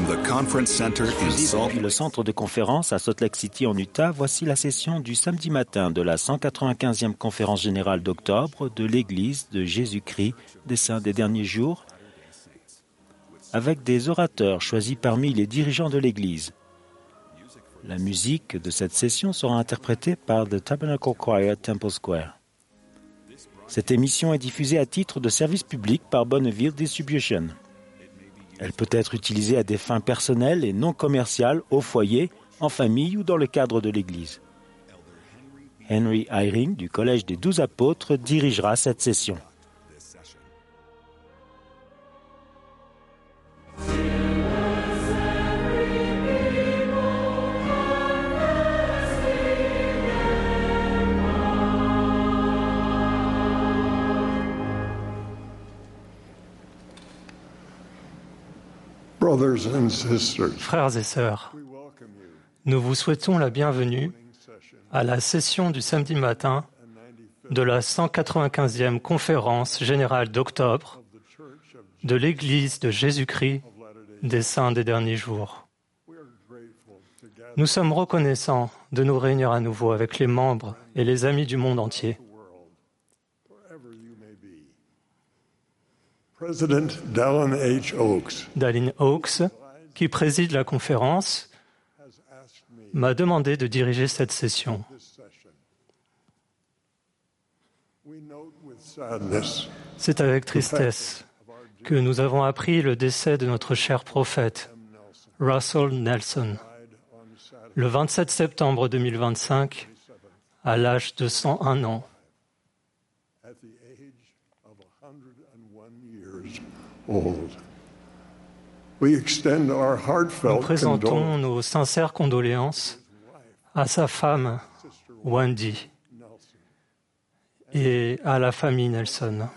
Depuis le centre de conférence à Salt Lake City en Utah, voici la session du samedi matin de la 195e conférence générale d'octobre de l'Église de Jésus-Christ des Saints des Derniers Jours, avec des orateurs choisis parmi les dirigeants de l'Église. La musique de cette session sera interprétée par The Tabernacle Choir Temple Square. Cette émission est diffusée à titre de service public par Bonneville Distribution. Elle peut être utilisée à des fins personnelles et non commerciales au foyer, en famille ou dans le cadre de l'Église. Henry Eyring du Collège des 12 Apôtres dirigera cette session. Frères et sœurs, nous vous souhaitons la bienvenue à la session du samedi matin de la 195e conférence générale d'octobre de l'Église de Jésus-Christ des Saints des Derniers Jours. Nous sommes reconnaissants de nous réunir à nouveau avec les membres et les amis du monde entier. Dallin Oaks, qui préside la conférence, m'a demandé de diriger cette session. C'est avec tristesse que nous avons appris le décès de notre cher prophète, Russell Nelson, le 27 septembre 2025, à l'âge de 101 ans. Nous présentons nos sincères condoléances à sa femme, Wendy, et à la famille Nelson.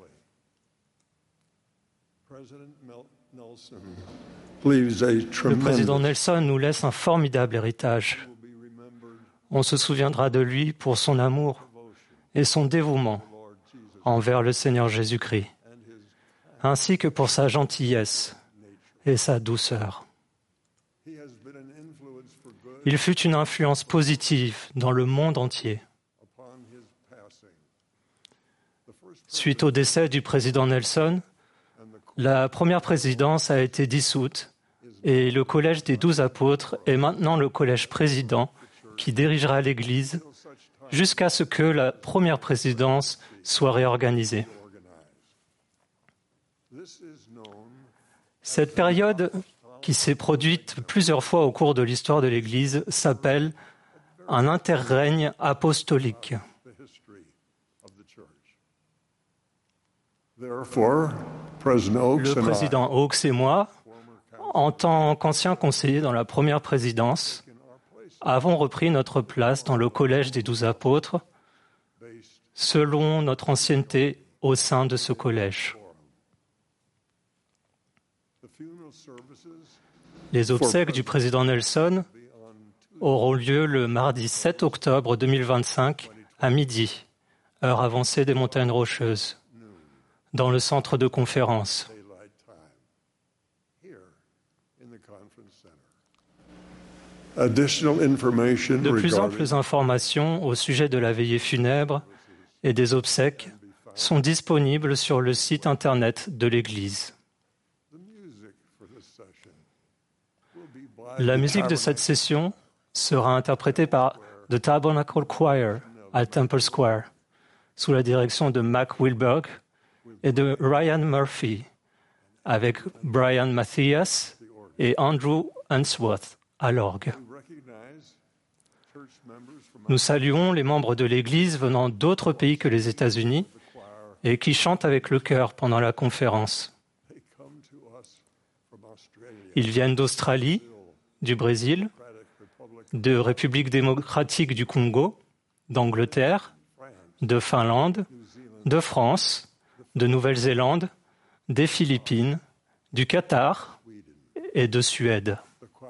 Le président Nelson nous laisse un formidable héritage. On se souviendra de lui pour son amour et son dévouement envers le Seigneur Jésus-Christ, ainsi que pour sa gentillesse et sa douceur. Il fut une influence positive dans le monde entier. Suite au décès du président Nelson, la première présidence a été dissoute et le Collège des 12 Apôtres est maintenant le collège président qui dirigera l'Église jusqu'à ce que la première présidence soit réorganisée. Cette période, qui s'est produite plusieurs fois au cours de l'histoire de l'Église, s'appelle un interrègne apostolique. Le président Oaks et moi, en tant qu'anciens conseillers dans la première présidence, avons repris notre place dans le Collège des 12 Apôtres selon notre ancienneté au sein de ce collège. Les obsèques du président Nelson auront lieu le mardi 7 octobre 2025 à midi, heure avancée des Montagnes Rocheuses, dans le centre de conférence. De plus amples informations au sujet de la veillée funèbre et des obsèques sont disponibles sur le site Internet de l'Église. La musique de cette session sera interprétée par The Tabernacle Choir à Temple Square, sous la direction de Mac Wilberg et de Ryan Murphy, avec Brian Matthias et Andrew Unsworth à l'orgue. Nous saluons les membres de l'Église venant d'autres pays que les États-Unis et qui chantent avec le chœur pendant la conférence. Ils viennent d'Australie, du Brésil, de République démocratique du Congo, d'Angleterre, de Finlande, de France, de Nouvelle-Zélande, des Philippines, du Qatar et de Suède.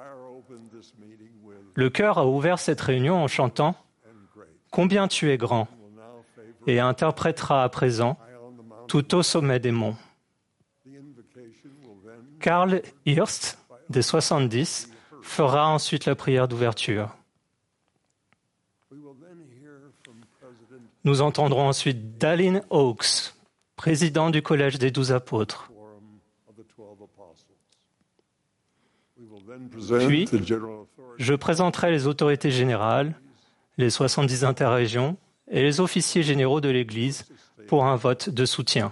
Le chœur a ouvert cette réunion en chantant « Combien tu es grand » et interprétera à présent « Tout au sommet des monts ». Carl Hirst des 70 fera ensuite la prière d'ouverture. Nous entendrons ensuite Dallin Oaks, président du Collège des 12 apôtres. Puis, je présenterai les autorités générales, les 70 interrégions et les officiers généraux de l'Église pour un vote de soutien.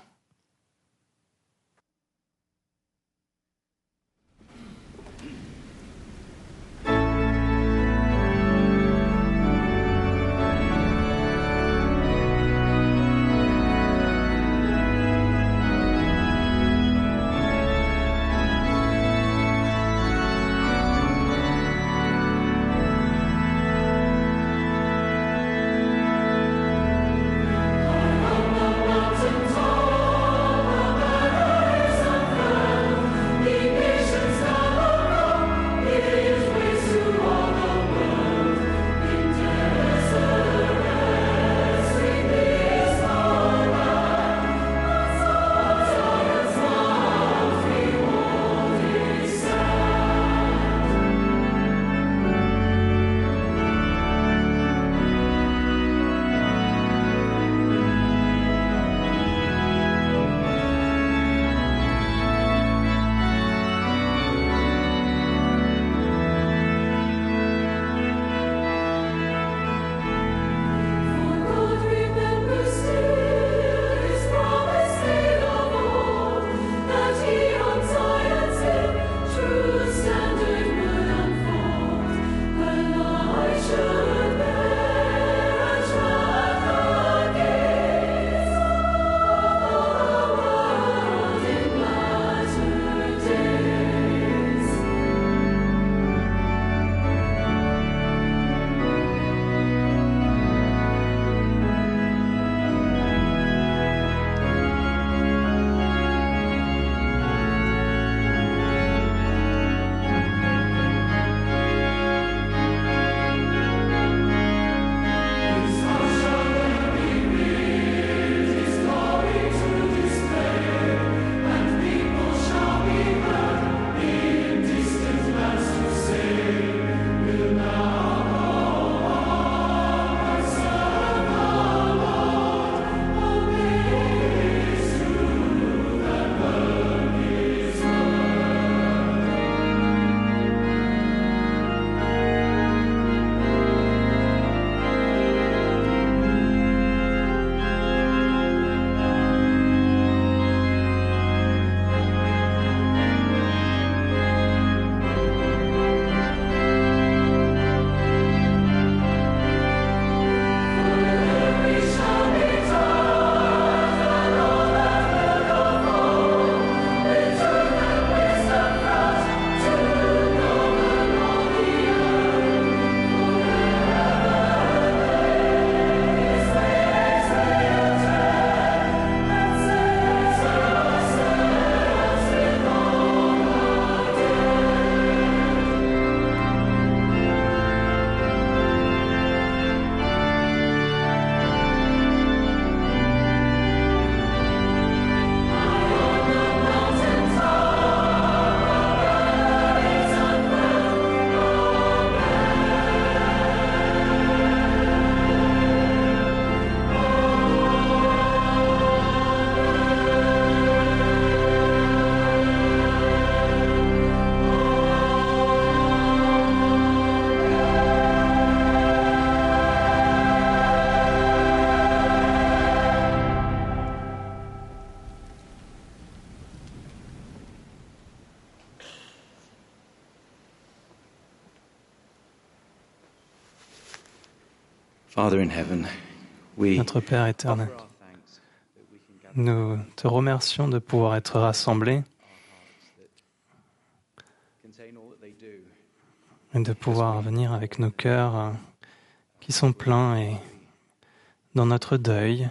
Notre Père éternel, nous te remercions de pouvoir être rassemblés et de pouvoir venir avec nos cœurs qui sont pleins et dans notre deuil.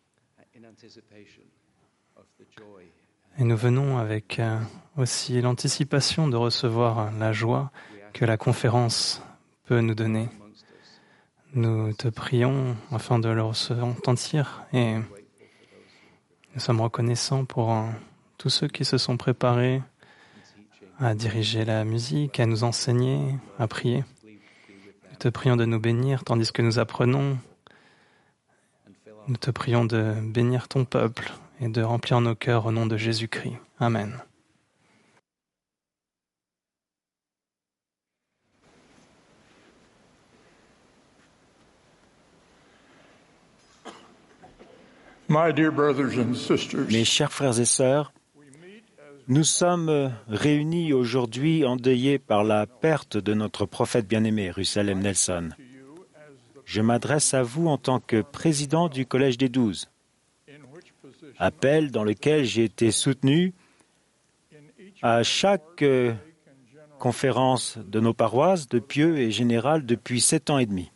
Et nous venons avec aussi l'anticipation de recevoir la joie que la conférence peut nous donner. Nous te prions afin de le retentir et nous sommes reconnaissants pour tous ceux qui se sont préparés à diriger la musique, à nous enseigner, à prier. Nous te prions de nous bénir tandis que nous apprenons. Nous te prions de bénir ton peuple et de remplir nos cœurs au nom de Jésus-Christ. Amen. Mes chers frères et sœurs, nous sommes réunis aujourd'hui endeuillés par la perte de notre prophète bien-aimé, Russell M. Nelson. Je m'adresse à vous en tant que président du Collège des 12, appel dans lequel j'ai été soutenu à chaque conférence de nos paroisses de pieux et générales depuis 7 ans et demi.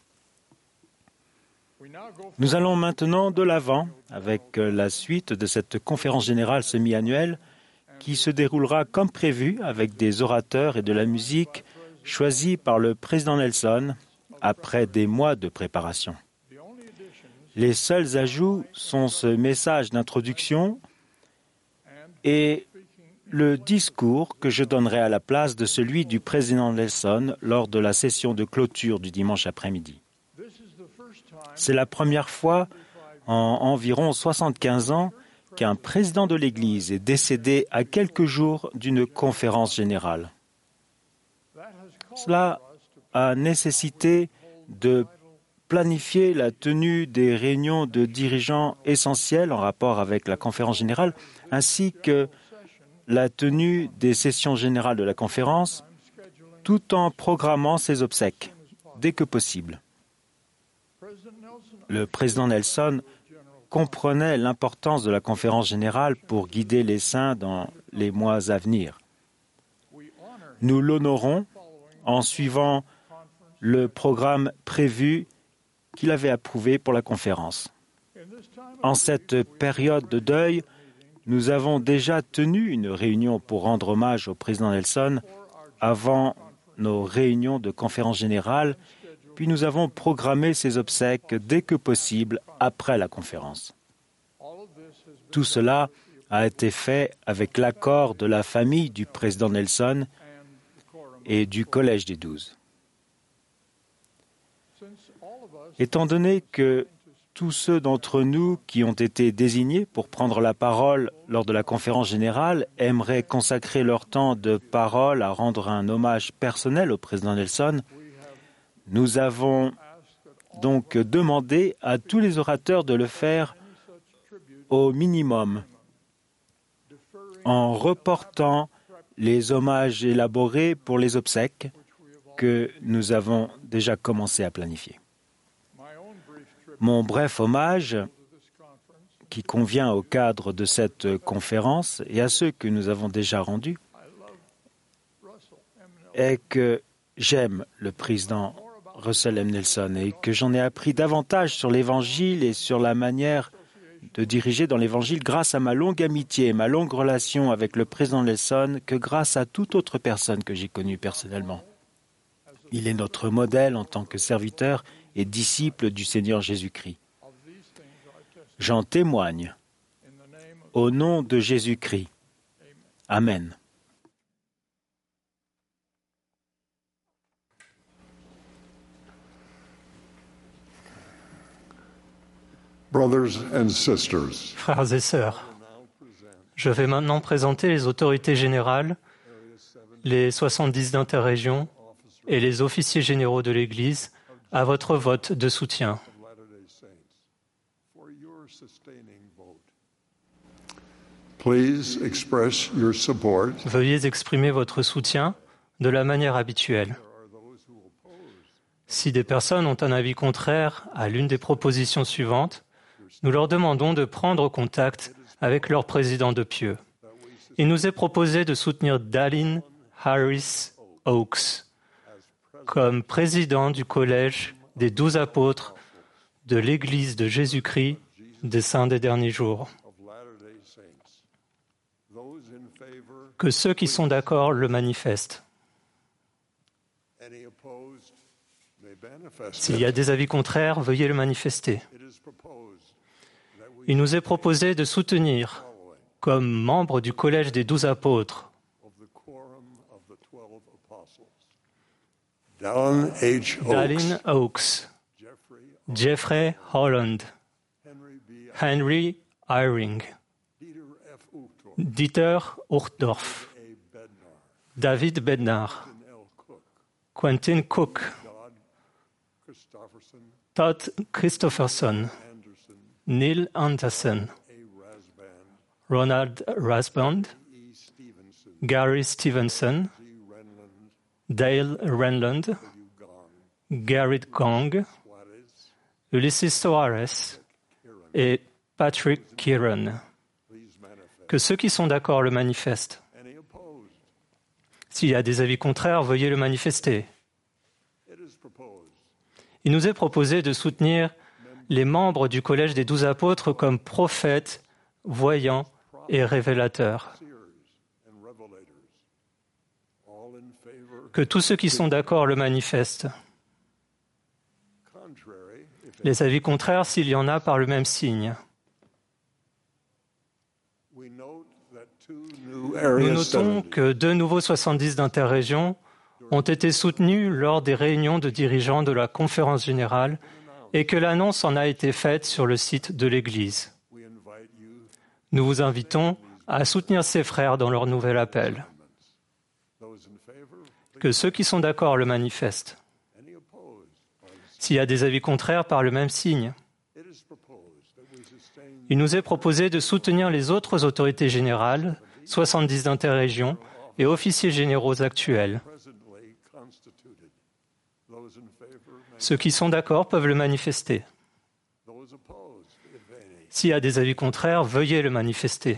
Nous allons maintenant de l'avant avec la suite de cette conférence générale semi-annuelle qui se déroulera comme prévu avec des orateurs et de la musique choisis par le président Nelson après des mois de préparation. Les seuls ajouts sont ce message d'introduction et le discours que je donnerai à la place de celui du président Nelson lors de la session de clôture du dimanche après-midi. C'est la première fois en environ 75 ans qu'un président de l'Église est décédé à quelques jours d'une conférence générale. Cela a nécessité de planifier la tenue des réunions de dirigeants essentielles en rapport avec la conférence générale, ainsi que la tenue des sessions générales de la conférence, tout en programmant ses obsèques, dès que possible. Le président Nelson comprenait l'importance de la conférence générale pour guider les saints dans les mois à venir. Nous l'honorons en suivant le programme prévu qu'il avait approuvé pour la conférence. En cette période de deuil, nous avons déjà tenu une réunion pour rendre hommage au président Nelson avant nos réunions de conférence générale, puis nous avons programmé ses obsèques dès que possible après la conférence. Tout cela a été fait avec l'accord de la famille du président Nelson et du Collège des 12. Étant donné que tous ceux d'entre nous qui ont été désignés pour prendre la parole lors de la conférence générale aimeraient consacrer leur temps de parole à rendre un hommage personnel au président Nelson, nous avons donc demandé à tous les orateurs de le faire au minimum, en reportant les hommages élaborés pour les obsèques que nous avons déjà commencé à planifier. Mon bref hommage, qui convient au cadre de cette conférence et à ceux que nous avons déjà rendus, est que j'aime le président Russell M. Nelson et que j'en ai appris davantage sur l'Évangile et sur la manière de diriger dans l'Évangile grâce à ma longue amitié et ma longue relation avec le président Nelson que grâce à toute autre personne que j'ai connue personnellement. Il est notre modèle en tant que serviteur et disciple du Seigneur Jésus-Christ. J'en témoigne au nom de Jésus-Christ. Amen. Frères et sœurs, je vais maintenant présenter les autorités générales, les 70 d'interrégion et les officiers généraux de l'Église à votre vote de soutien. Veuillez exprimer votre soutien de la manière habituelle. Si des personnes ont un avis contraire à l'une des propositions suivantes, nous leur demandons de prendre contact avec leur président de pieux. Il nous est proposé de soutenir Dallin Harris Oaks comme président du Collège des 12 apôtres de l'Église de Jésus-Christ des Saints des Derniers Jours. Que ceux qui sont d'accord le manifestent. S'il y a des avis contraires, veuillez le manifester. Il nous est proposé de soutenir, comme membre du Collège des 12 apôtres, Dallin Oaks, Jeffrey Holland, Henry Eyring, Dieter Uchtdorf, David Bednar, Quentin Cook, Todd Christopherson, Neil Anderson, Ronald Rasband, Gary Stevenson, Dale Renland, Garrett Gong, Ulysses Soares et Patrick Kieran. Que ceux qui sont d'accord le manifestent. S'il y a des avis contraires, veuillez le manifester. Il nous est proposé de soutenir les membres du Collège des 12 apôtres comme prophètes, voyants et révélateurs. Que tous ceux qui sont d'accord le manifestent. Les avis contraires, s'il y en a, par le même signe. Nous notons que 2 nouveaux 70 d'interrégion ont été soutenus lors des réunions de dirigeants de la conférence générale et que l'annonce en a été faite sur le site de l'Église. Nous vous invitons à soutenir ces frères dans leur nouvel appel. Que ceux qui sont d'accord le manifestent. S'il y a des avis contraires, par le même signe. Il nous est proposé de soutenir les autres autorités générales, 70 d'interrégion et officiers généraux actuels. Ceux qui sont d'accord peuvent le manifester. S'il y a des avis contraires, veuillez le manifester.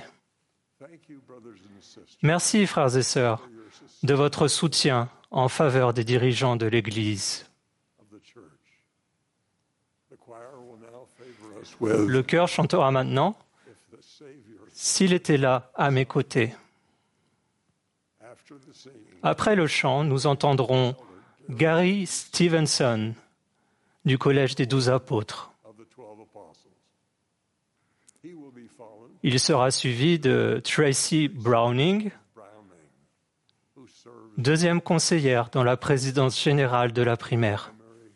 Merci, frères et sœurs, de votre soutien en faveur des dirigeants de l'Église. Le chœur chantera maintenant « S'il était là à mes côtés ». Après le chant, nous entendrons Gary Stevenson du Collège des 12 apôtres. Il sera suivi de Tracy Browning, deuxième conseillère dans la présidence générale de la primaire.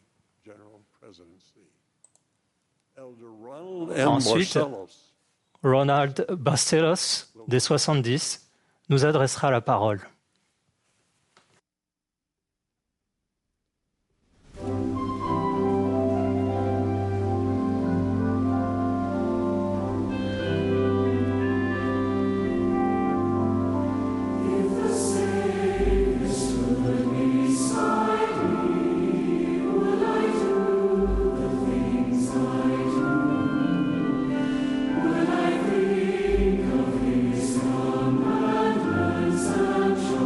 Ensuite, Ronald Bastelos, des 70, nous adressera la parole. Sunshine.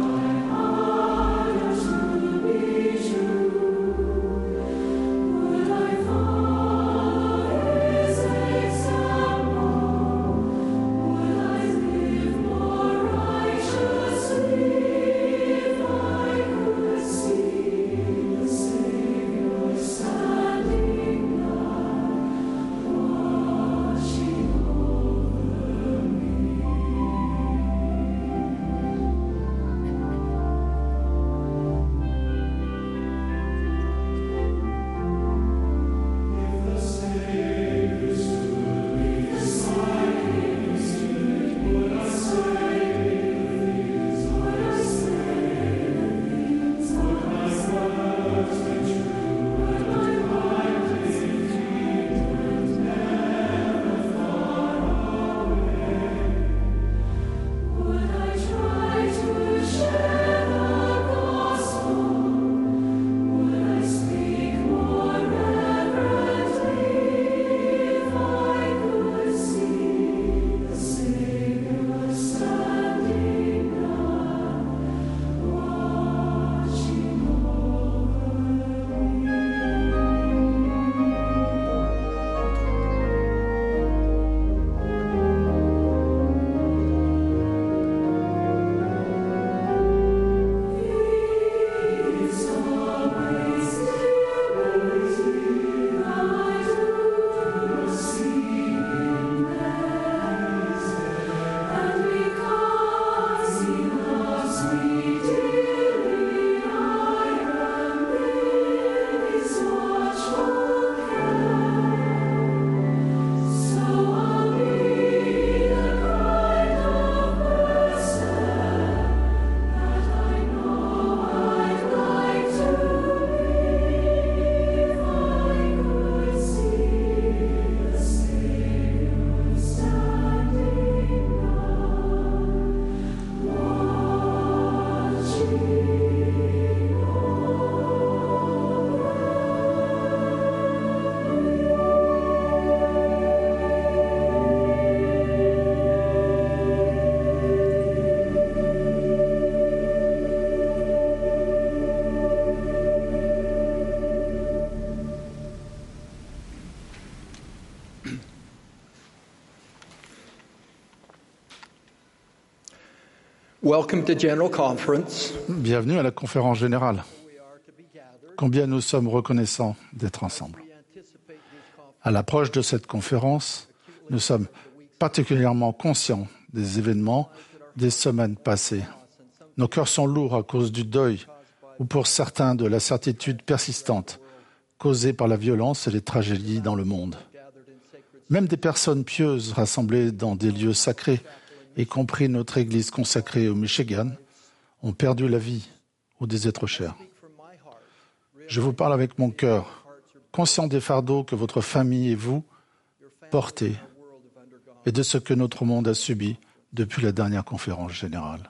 Welcome to General Conference. Bienvenue à la conférence générale. Combien nous sommes reconnaissants d'être ensemble. À l'approche de cette conférence, nous sommes particulièrement conscients des événements des semaines passées. Nos cœurs sont lourds à cause du deuil ou pour certains de la certitude persistante causée par la violence et les tragédies dans le monde. Même des personnes pieuses rassemblées dans des lieux sacrés, y compris notre Église consacrée au Michigan, ont perdu la vie ou des êtres chers. Je vous parle avec mon cœur, conscient des fardeaux que votre famille et vous portez et de ce que notre monde a subi depuis la dernière conférence générale.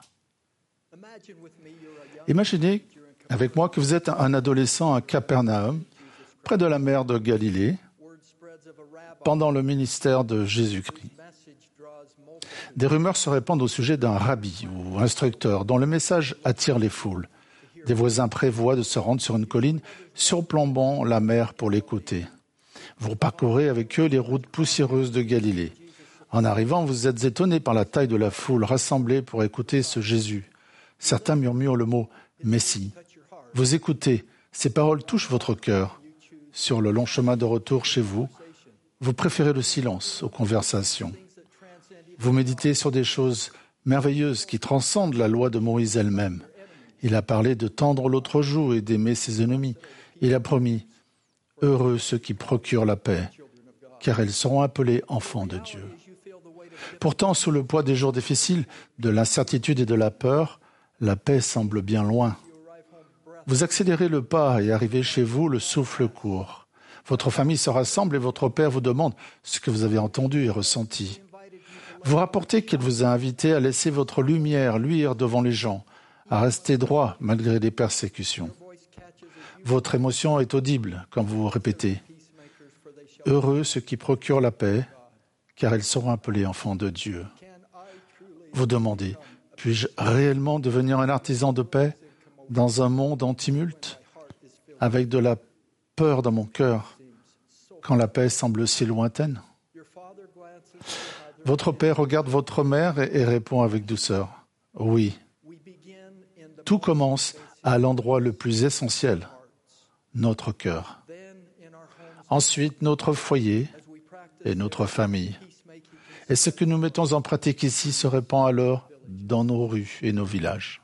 Imaginez avec moi que vous êtes un adolescent à Capernaum, près de la mer de Galilée, pendant le ministère de Jésus-Christ. Des rumeurs se répandent au sujet d'un rabbi ou instructeur dont le message attire les foules. Des voisins prévoient de se rendre sur une colline surplombant la mer pour l'écouter. Vous parcourez avec eux les routes poussiéreuses de Galilée. En arrivant, vous êtes étonné par la taille de la foule rassemblée pour écouter ce Jésus. Certains murmurent le mot « Messie ». Vous écoutez, ces paroles touchent votre cœur. Sur le long chemin de retour chez vous, vous préférez le silence aux conversations. Vous méditez sur des choses merveilleuses qui transcendent la loi de Moïse elle-même. Il a parlé de tendre l'autre joue et d'aimer ses ennemis. Il a promis « Heureux ceux qui procurent la paix, car ils seront appelés enfants de Dieu ». Pourtant, sous le poids des jours difficiles, de l'incertitude et de la peur, la paix semble bien loin. Vous accélérez le pas et arrivez chez vous le souffle court. Votre famille se rassemble et votre père vous demande ce que vous avez entendu et ressenti. Vous rapportez qu'il vous a invité à laisser votre lumière luire devant les gens, à rester droit malgré les persécutions. Votre émotion est audible quand vous répétez « Heureux ceux qui procurent la paix, car ils seront appelés enfants de Dieu. » Vous demandez « Puis-je réellement devenir un artisan de paix dans un monde en tumulte, avec de la peur dans mon cœur, quand la paix semble si lointaine ?» Votre père regarde votre mère et répond avec douceur « Oui. » Tout commence à l'endroit le plus essentiel, notre cœur. Ensuite, notre foyer et notre famille. Et ce que nous mettons en pratique ici se répand alors dans nos rues et nos villages.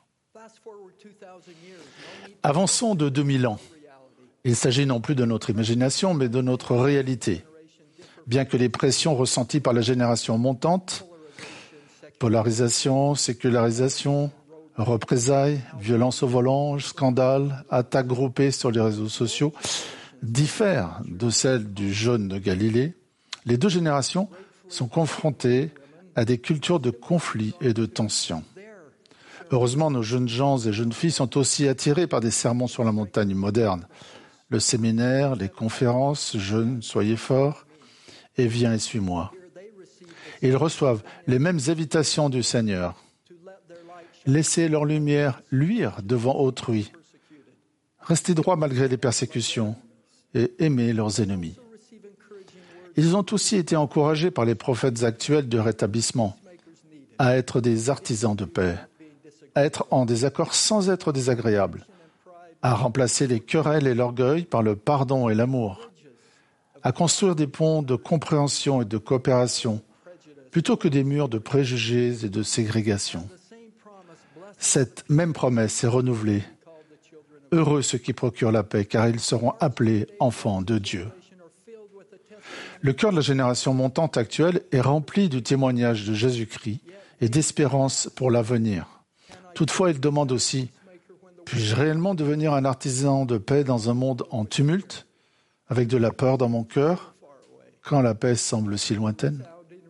Avançons de 2000 ans. Il s'agit non plus de notre imagination, mais de notre réalité. Bien que les pressions ressenties par la génération montante, polarisation, sécularisation, représailles, violence au volant, scandales, attaques groupées sur les réseaux sociaux, diffèrent de celles du jeune de Galilée, les deux générations sont confrontées à des cultures de conflits et de tensions. Heureusement, nos jeunes gens et jeunes filles sont aussi attirés par des sermons sur la montagne modernes. Le séminaire, les conférences, jeunes, soyez forts, et viens et suis-moi. Ils reçoivent les mêmes invitations du Seigneur. Laissez leur lumière luire devant autrui. Restez droits malgré les persécutions et aimez leurs ennemis. Ils ont aussi été encouragés par les prophètes actuels de rétablissement à être des artisans de paix, à être en désaccord sans être désagréables, à remplacer les querelles et l'orgueil par le pardon et l'amour, à construire des ponts de compréhension et de coopération plutôt que des murs de préjugés et de ségrégation. Cette même promesse est renouvelée. Heureux ceux qui procurent la paix, car ils seront appelés enfants de Dieu. Le cœur de la génération montante actuelle est rempli du témoignage de Jésus-Christ et d'espérance pour l'avenir. Toutefois, il demande aussi « Puis-je réellement devenir un artisan de paix dans un monde en tumulte, avec de la peur dans mon cœur, quand la paix semble si lointaine ?»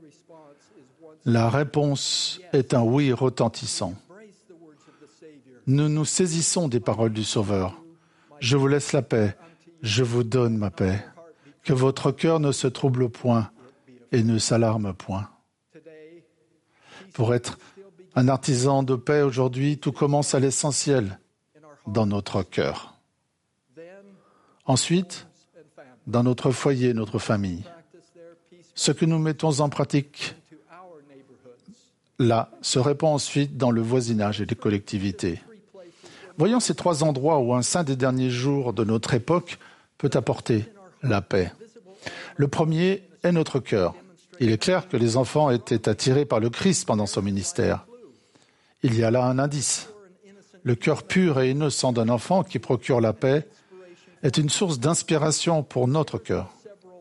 La réponse est un oui retentissant. Nous nous saisissons des paroles du Sauveur. « Je vous laisse la paix, je vous donne ma paix. Que votre cœur ne se trouble point et ne s'alarme point. » Pour être un artisan de paix aujourd'hui, tout commence à l'essentiel, dans notre cœur. Ensuite, dans notre foyer, notre famille. Ce que nous mettons en pratique là se répand ensuite dans le voisinage et les collectivités. Voyons ces 3 endroits où un saint des derniers jours de notre époque peut apporter la paix. Le premier est notre cœur. Il est clair que les enfants étaient attirés par le Christ pendant son ministère. Il y a là un indice. Le cœur pur et innocent d'un enfant qui procure la paix est une source d'inspiration pour notre cœur.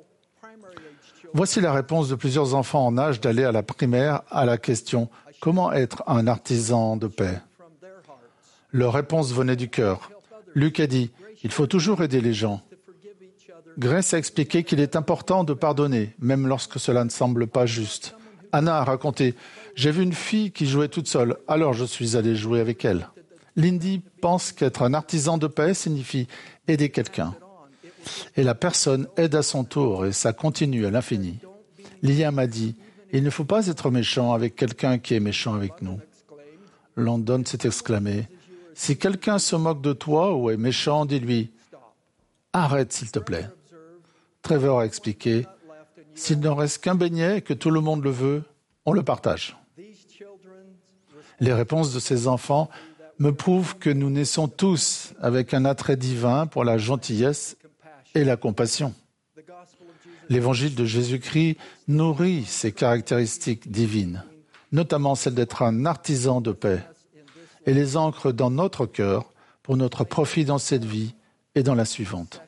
Voici la réponse de plusieurs enfants en âge d'aller à la primaire à la question « Comment être un artisan de paix ?» Leur réponse venait du cœur. Luc a dit « Il faut toujours aider les gens ». Grace a expliqué qu'il est important de pardonner, même lorsque cela ne semble pas juste. Anna a raconté « J'ai vu une fille qui jouait toute seule, alors je suis allé jouer avec elle ». Lindy pense qu'être un artisan de paix signifie aider quelqu'un. Et la personne aide à son tour et ça continue à l'infini. Liam a dit « Il ne faut pas être méchant avec quelqu'un qui est méchant avec nous ». Landon s'est exclamé « Si quelqu'un se moque de toi ou est méchant, dis-lui « Arrête s'il te plaît ». Trevor a expliqué « S'il n'en reste qu'un beignet et que tout le monde le veut, on le partage ». Les réponses de ces enfants me prouvent que nous naissons tous avec un attrait divin pour la gentillesse et la compassion. L'évangile de Jésus-Christ nourrit ces caractéristiques divines, notamment celle d'être un artisan de paix, et les ancre dans notre cœur pour notre profit dans cette vie et dans la suivante.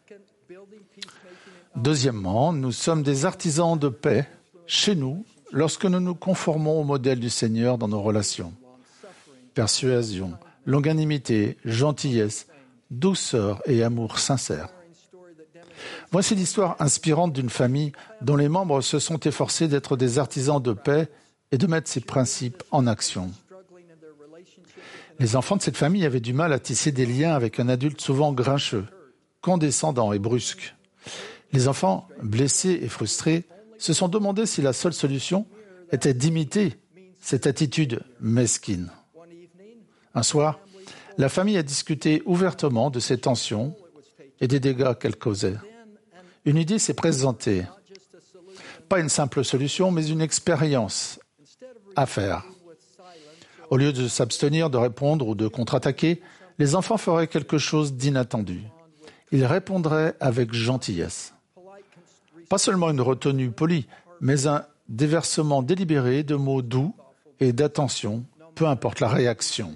Deuxièmement, nous sommes des artisans de paix chez nous lorsque nous nous conformons au modèle du Seigneur dans nos relations. Persuasion, longanimité, gentillesse, douceur et amour sincère. Voici l'histoire inspirante d'une famille dont les membres se sont efforcés d'être des artisans de paix et de mettre ces principes en action. Les enfants de cette famille avaient du mal à tisser des liens avec un adulte souvent grincheux, condescendant et brusque. Les enfants, blessés et frustrés, se sont demandé si la seule solution était d'imiter cette attitude mesquine. Un soir, la famille a discuté ouvertement de ces tensions et des dégâts qu'elles causaient. Une idée s'est présentée. Pas une simple solution, mais une expérience à faire. Au lieu de s'abstenir de répondre ou de contre-attaquer, les enfants feraient quelque chose d'inattendu. Ils répondraient avec gentillesse. Pas seulement une retenue polie, mais un déversement délibéré de mots doux et d'attention, peu importe la réaction.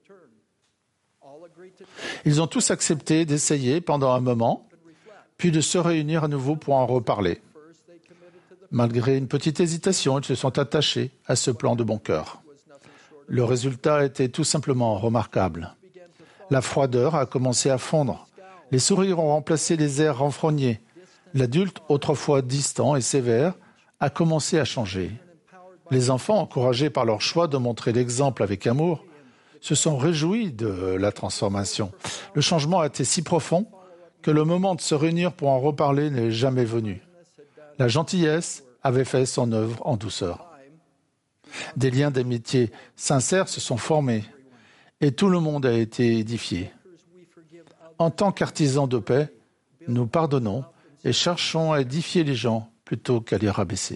Ils ont tous accepté d'essayer pendant un moment, puis de se réunir à nouveau pour en reparler. Malgré une petite hésitation, ils se sont attachés à ce plan de bon cœur. Le résultat était tout simplement remarquable. La froideur a commencé à fondre. Les sourires ont remplacé les airs renfrognés. L'adulte, autrefois distant et sévère, a commencé à changer. Les enfants, encouragés par leur choix de montrer l'exemple avec amour, se sont réjouis de la transformation. Le changement a été si profond que le moment de se réunir pour en reparler n'est jamais venu. La gentillesse avait fait son œuvre en douceur. Des liens d'amitié sincères se sont formés et tout le monde a été édifié. En tant qu'artisans de paix, nous pardonnons et cherchons à édifier les gens plutôt qu'à les rabaisser.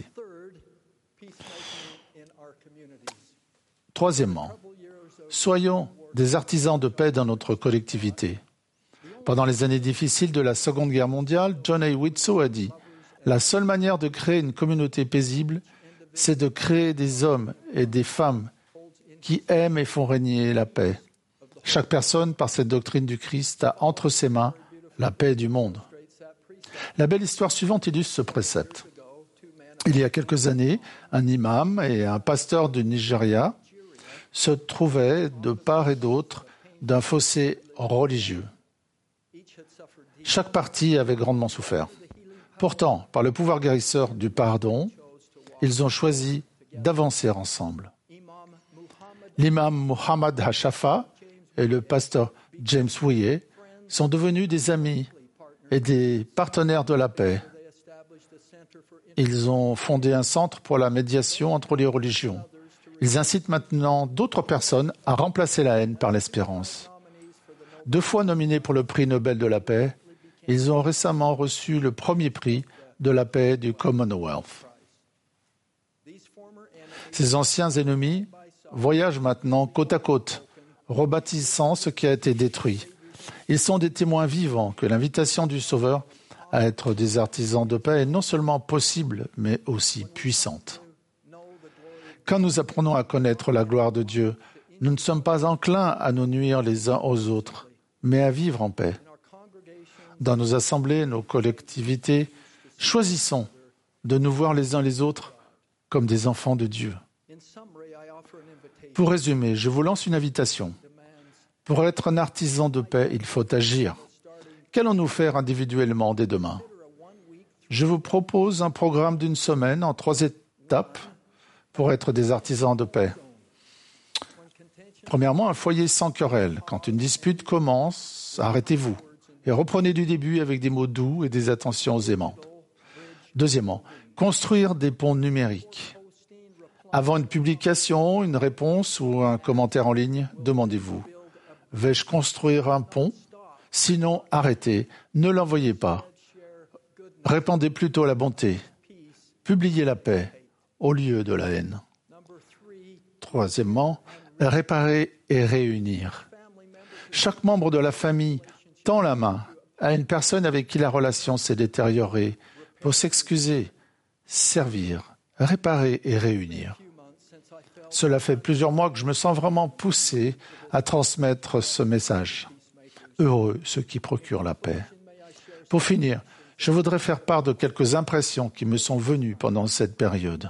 Troisièmement, soyons des artisans de paix dans notre collectivité. Pendant les années difficiles de la Seconde Guerre mondiale, John A. Widtsoe a dit « La seule manière de créer une communauté paisible, c'est de créer des hommes et des femmes qui aiment et font régner la paix. Chaque personne, par cette doctrine du Christ, a entre ses mains la paix du monde. » La belle histoire suivante illustre ce précepte. Il y a quelques années, un imam et un pasteur du Nigeria se trouvaient de part et d'autre d'un fossé religieux. Chaque partie avait grandement souffert. Pourtant, par le pouvoir guérisseur du pardon, ils ont choisi d'avancer ensemble. L'imam Muhammad Hashafa et le pasteur James Wye sont devenus des amis et des partenaires de la paix. Ils ont fondé un centre pour la médiation entre les religions. Ils incitent maintenant d'autres personnes à remplacer la haine par l'espérance. 2 fois nominés pour le prix Nobel de la paix, ils ont récemment reçu le premier prix de la paix du Commonwealth. Ces anciens ennemis voyagent maintenant côte à côte, rebâtissant ce qui a été détruit. Ils sont des témoins vivants que l'invitation du Sauveur à être des artisans de paix est non seulement possible, mais aussi puissante. Quand nous apprenons à connaître la gloire de Dieu, nous ne sommes pas enclins à nous nuire les uns aux autres, mais à vivre en paix. Dans nos assemblées, nos collectivités, choisissons de nous voir les uns les autres comme des enfants de Dieu. Pour résumer, je vous lance une invitation. Pour être un artisan de paix, il faut agir. Qu'allons-nous faire individuellement dès demain? Je vous propose un programme d'une semaine en 3 étapes pour être des artisans de paix. Premièrement, un foyer sans querelle. Quand une dispute commence, arrêtez-vous et reprenez du début avec des mots doux et des attentions aimantes. Deuxièmement, construire des ponts numériques. Avant une publication, une réponse ou un commentaire en ligne, demandez-vous: vais-je construire un pont? Sinon, arrêtez, ne l'envoyez pas. Répandez plutôt la bonté. Publiez la paix au lieu de la haine. Troisièmement, réparer et réunir. Chaque membre de la famille tend la main à une personne avec qui la relation s'est détériorée pour s'excuser, servir, réparer et réunir. Cela fait plusieurs mois que je me sens vraiment poussé à transmettre ce message. Heureux ceux qui procurent la paix. Pour finir, je voudrais faire part de quelques impressions qui me sont venues pendant cette période.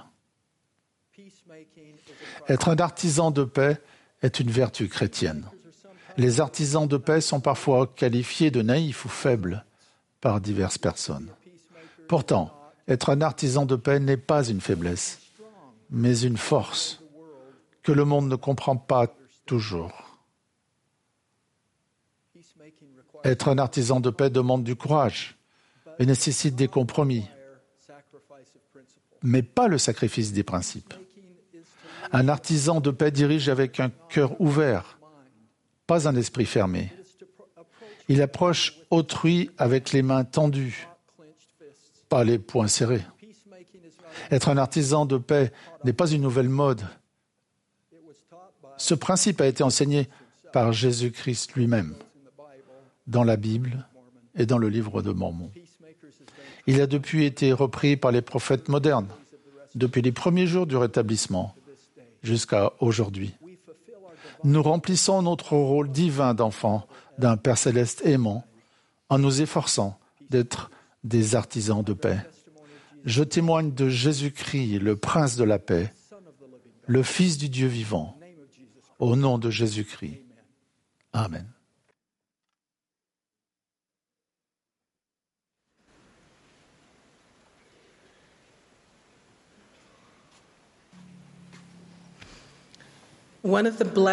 Être un artisan de paix est une vertu chrétienne. Les artisans de paix sont parfois qualifiés de naïfs ou faibles par diverses personnes. Pourtant, être un artisan de paix n'est pas une faiblesse, mais une force que le monde ne comprend pas toujours. Être un artisan de paix demande du courage et nécessite des compromis, mais pas le sacrifice des principes. Un artisan de paix dirige avec un cœur ouvert, pas un esprit fermé. Il approche autrui avec les mains tendues, pas les poings serrés. Être un artisan de paix n'est pas une nouvelle mode. Ce principe a été enseigné par Jésus-Christ lui-même, dans la Bible et dans le livre de Mormon. Il a depuis été repris par les prophètes modernes, depuis les premiers jours du rétablissement jusqu'à aujourd'hui. Nous remplissons notre rôle divin d'enfant d'un Père céleste aimant en nous efforçant d'être des artisans de paix. Je témoigne de Jésus-Christ, le Prince de la paix, le Fils du Dieu vivant, au nom de Jésus-Christ. Amen. L'une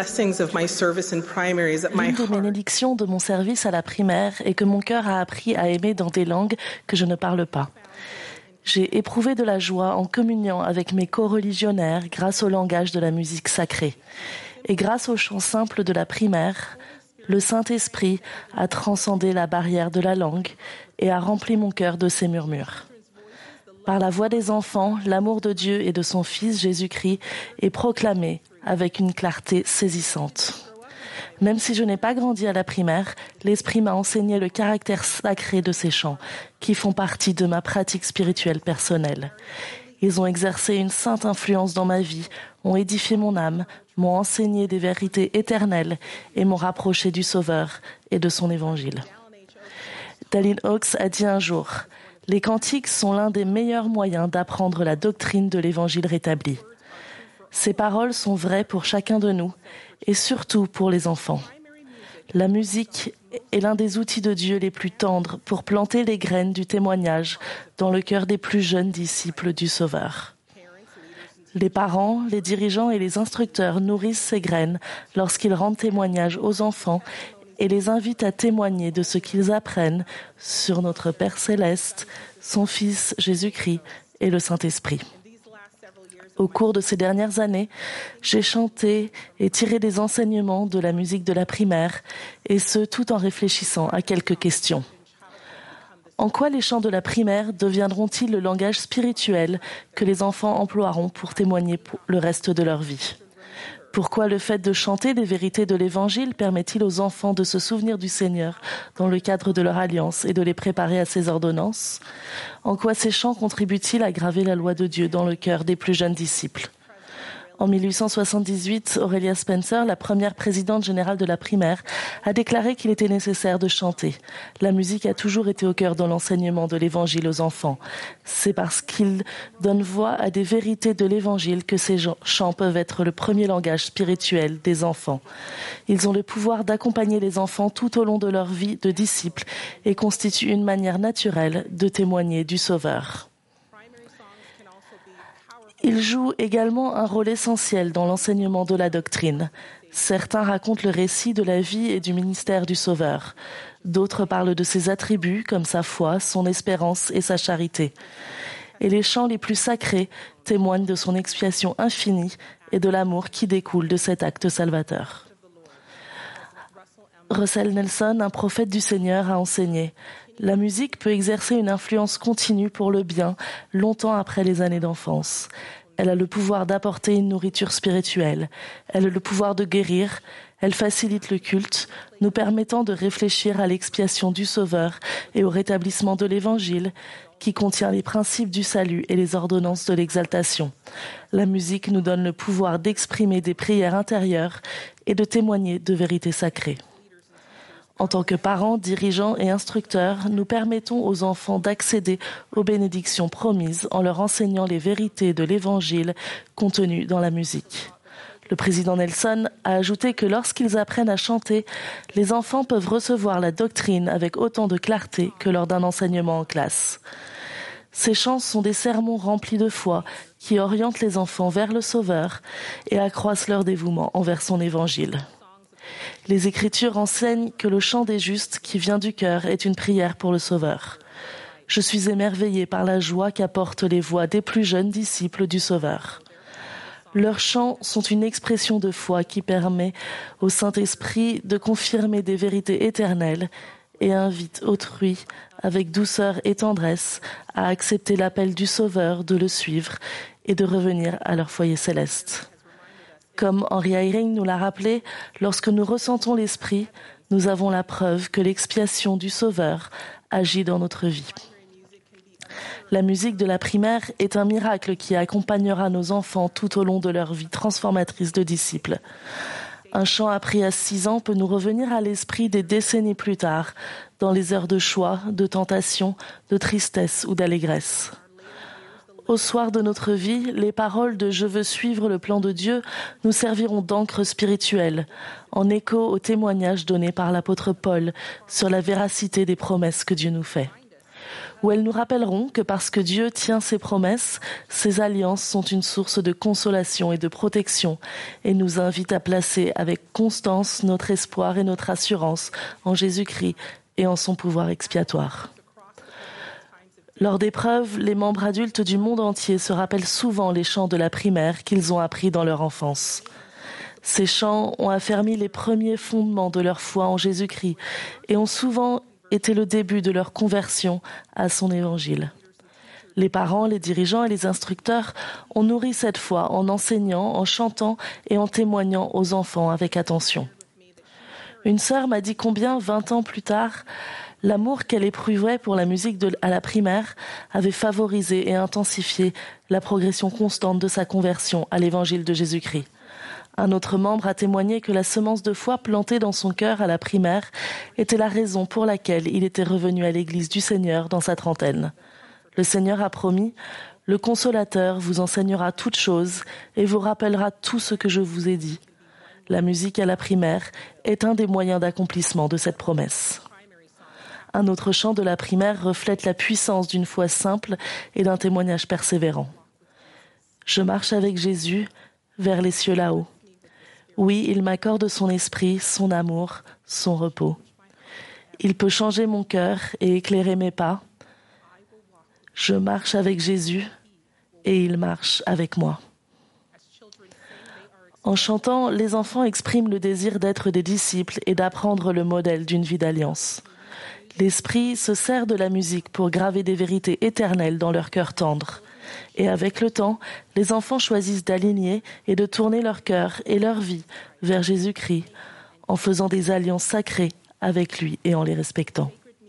des bénédictions de mon service à la primaire est que mon cœur a appris à aimer dans des langues que je ne parle pas. J'ai éprouvé de la joie en communiant avec mes co-religionnaires grâce au langage de la musique sacrée. Et grâce au chant simple de la primaire, le Saint-Esprit a transcendé la barrière de la langue et a rempli mon cœur de ses murmures. Par la voix des enfants, l'amour de Dieu et de son Fils Jésus-Christ est proclamé avec une clarté saisissante. Même si je n'ai pas grandi à la primaire, l'Esprit m'a enseigné le caractère sacré de ces chants, qui font partie de ma pratique spirituelle personnelle. Ils ont exercé une sainte influence dans ma vie, ont édifié mon âme, m'ont enseigné des vérités éternelles et m'ont rapproché du Sauveur et de son Évangile. Dallin Oaks a dit un jour: « Les cantiques sont l'un des meilleurs moyens d'apprendre la doctrine de l'Évangile rétabli. » Ces paroles sont vraies pour chacun de nous et surtout pour les enfants. La musique est l'un des outils de Dieu les plus tendres pour planter les graines du témoignage dans le cœur des plus jeunes disciples du Sauveur. Les parents, les dirigeants et les instructeurs nourrissent ces graines lorsqu'ils rendent témoignage aux enfants et les invitent à témoigner de ce qu'ils apprennent sur notre Père céleste, son Fils Jésus-Christ et le Saint-Esprit. Au cours de ces dernières années, j'ai chanté et tiré des enseignements de la musique de la primaire, et ce, tout en réfléchissant à quelques questions. En quoi les chants de la primaire deviendront-ils le langage spirituel que les enfants emploieront pour témoigner pour le reste de leur vie ? Pourquoi le fait de chanter les vérités de l'Évangile permet-il aux enfants de se souvenir du Seigneur dans le cadre de leur alliance et de les préparer à ses ordonnances? En quoi ces chants contribuent-ils à graver la loi de Dieu dans le cœur des plus jeunes disciples? En 1878, Aurelia Spencer, la première présidente générale de la primaire, a déclaré qu'il était nécessaire de chanter. La musique a toujours été au cœur de l'enseignement de l'Évangile aux enfants. C'est parce qu'il donne voix à des vérités de l'Évangile que ces chants peuvent être le premier langage spirituel des enfants. Ils ont le pouvoir d'accompagner les enfants tout au long de leur vie de disciples et constituent une manière naturelle de témoigner du Sauveur. Ils jouent également un rôle essentiel dans l'enseignement de la doctrine. Certains racontent le récit de la vie et du ministère du Sauveur. D'autres parlent de ses attributs comme sa foi, son espérance et sa charité. Et les chants les plus sacrés témoignent de son expiation infinie et de l'amour qui découle de cet acte salvateur. Russell Nelson, un prophète du Seigneur, a enseigné « La musique peut exercer une influence continue pour le bien, longtemps après les années d'enfance. Elle a le pouvoir d'apporter une nourriture spirituelle. Elle a le pouvoir de guérir. Elle facilite le culte, nous permettant de réfléchir à l'expiation du Sauveur et au rétablissement de l'Évangile, qui contient les principes du salut et les ordonnances de l'exaltation. La musique nous donne le pouvoir d'exprimer des prières intérieures et de témoigner de vérités sacrées. En tant que parents, dirigeants et instructeurs, nous permettons aux enfants d'accéder aux bénédictions promises en leur enseignant les vérités de l'Évangile contenues dans la musique. Le président Nelson a ajouté que lorsqu'ils apprennent à chanter, les enfants peuvent recevoir la doctrine avec autant de clarté que lors d'un enseignement en classe. Ces chants sont des sermons remplis de foi qui orientent les enfants vers le Sauveur et accroissent leur dévouement envers son Évangile. Les Écritures enseignent que le chant des justes qui vient du cœur est une prière pour le Sauveur. Je suis émerveillée par la joie qu'apportent les voix des plus jeunes disciples du Sauveur. Leurs chants sont une expression de foi qui permet au Saint-Esprit de confirmer des vérités éternelles et invite autrui, avec douceur et tendresse, à accepter l'appel du Sauveur de le suivre et de revenir à leur foyer céleste. Comme Henry Eyring nous l'a rappelé, lorsque nous ressentons l'Esprit, nous avons la preuve que l'expiation du Sauveur agit dans notre vie. La musique de la primaire est un miracle qui accompagnera nos enfants tout au long de leur vie transformatrice de disciples. Un chant appris à 6 ans peut nous revenir à l'esprit des décennies plus tard, dans les heures de choix, de tentation, de tristesse ou d'allégresse. Au soir de notre vie, les paroles de « Je veux suivre le plan de Dieu » nous serviront d'encre spirituelle, en écho au témoignage donné par l'apôtre Paul sur la véracité des promesses que Dieu nous fait. Où elles nous rappelleront que parce que Dieu tient ses promesses, ses alliances sont une source de consolation et de protection et nous invitent à placer avec constance notre espoir et notre assurance en Jésus-Christ et en son pouvoir expiatoire. Lors d'épreuves, les membres adultes du monde entier se rappellent souvent les chants de la primaire qu'ils ont appris dans leur enfance. Ces chants ont affermi les premiers fondements de leur foi en Jésus-Christ et ont souvent été le début de leur conversion à son évangile. Les parents, les dirigeants et les instructeurs ont nourri cette foi en enseignant, en chantant et en témoignant aux enfants avec attention. Une sœur m'a dit combien, 20 ans plus tard, l'amour qu'elle éprouvait pour la musique à la primaire avait favorisé et intensifié la progression constante de sa conversion à l'évangile de Jésus-Christ. Un autre membre a témoigné que la semence de foi plantée dans son cœur à la primaire était la raison pour laquelle il était revenu à l'église du Seigneur dans sa trentaine. Le Seigneur a promis « Le Consolateur vous enseignera toutes choses et vous rappellera tout ce que je vous ai dit ». La musique à la primaire est un des moyens d'accomplissement de cette promesse. Un autre chant de la primaire reflète la puissance d'une foi simple et d'un témoignage persévérant. Je marche avec Jésus vers les cieux là-haut. Oui, il m'accorde son esprit, son amour, son repos. Il peut changer mon cœur et éclairer mes pas. Je marche avec Jésus et il marche avec moi. En chantant, les enfants expriment le désir d'être des disciples et d'apprendre le modèle d'une vie d'alliance. L'Esprit se sert de la musique pour graver des vérités éternelles dans leur cœur tendre. Et avec le temps, les enfants choisissent d'aligner et de tourner leur cœur et leur vie vers Jésus-Christ en faisant des alliances sacrées avec lui et en les respectant.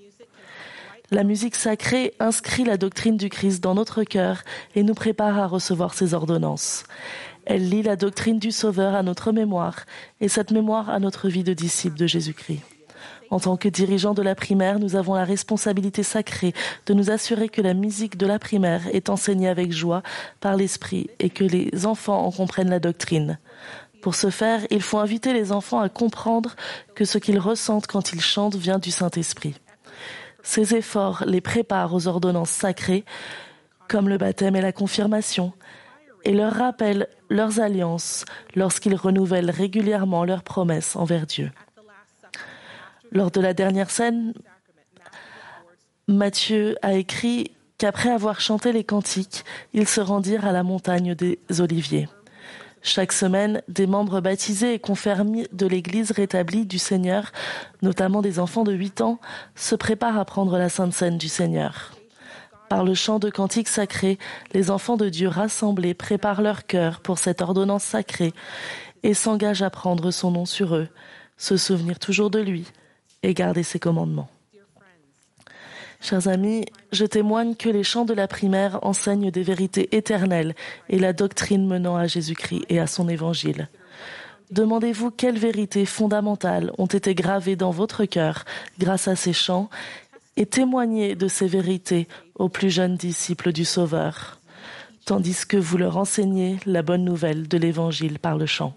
La musique sacrée inscrit la doctrine du Christ dans notre cœur et nous prépare à recevoir ses ordonnances. Elle lie la doctrine du Sauveur à notre mémoire et cette mémoire à notre vie de disciple de Jésus-Christ. En tant que dirigeants de la primaire, nous avons la responsabilité sacrée de nous assurer que la musique de la primaire est enseignée avec joie par l'Esprit et que les enfants en comprennent la doctrine. Pour ce faire, il faut inviter les enfants à comprendre que ce qu'ils ressentent quand ils chantent vient du Saint-Esprit. Ces efforts les préparent aux ordonnances sacrées, comme le baptême et la confirmation, et leur rappellent leurs alliances lorsqu'ils renouvellent régulièrement leurs promesses envers Dieu. Lors de la dernière scène, Matthieu a écrit qu'après avoir chanté les cantiques, ils se rendirent à la montagne des Oliviers. Chaque semaine, des membres baptisés et confirmés de l'Église rétablie du Seigneur, notamment des enfants de 8 ans, se préparent à prendre la Sainte Seine du Seigneur. Par le chant de cantiques sacrés, les enfants de Dieu rassemblés préparent leur cœur pour cette ordonnance sacrée et s'engagent à prendre son nom sur eux, se souvenir toujours de lui et garder ses commandements. Chers amis, je témoigne que les chants de la primaire enseignent des vérités éternelles et la doctrine menant à Jésus-Christ et à son évangile. Demandez-vous quelles vérités fondamentales ont été gravées dans votre cœur grâce à ces chants et témoignez de ces vérités aux plus jeunes disciples du Sauveur, tandis que vous leur enseignez la bonne nouvelle de l'évangile par le chant.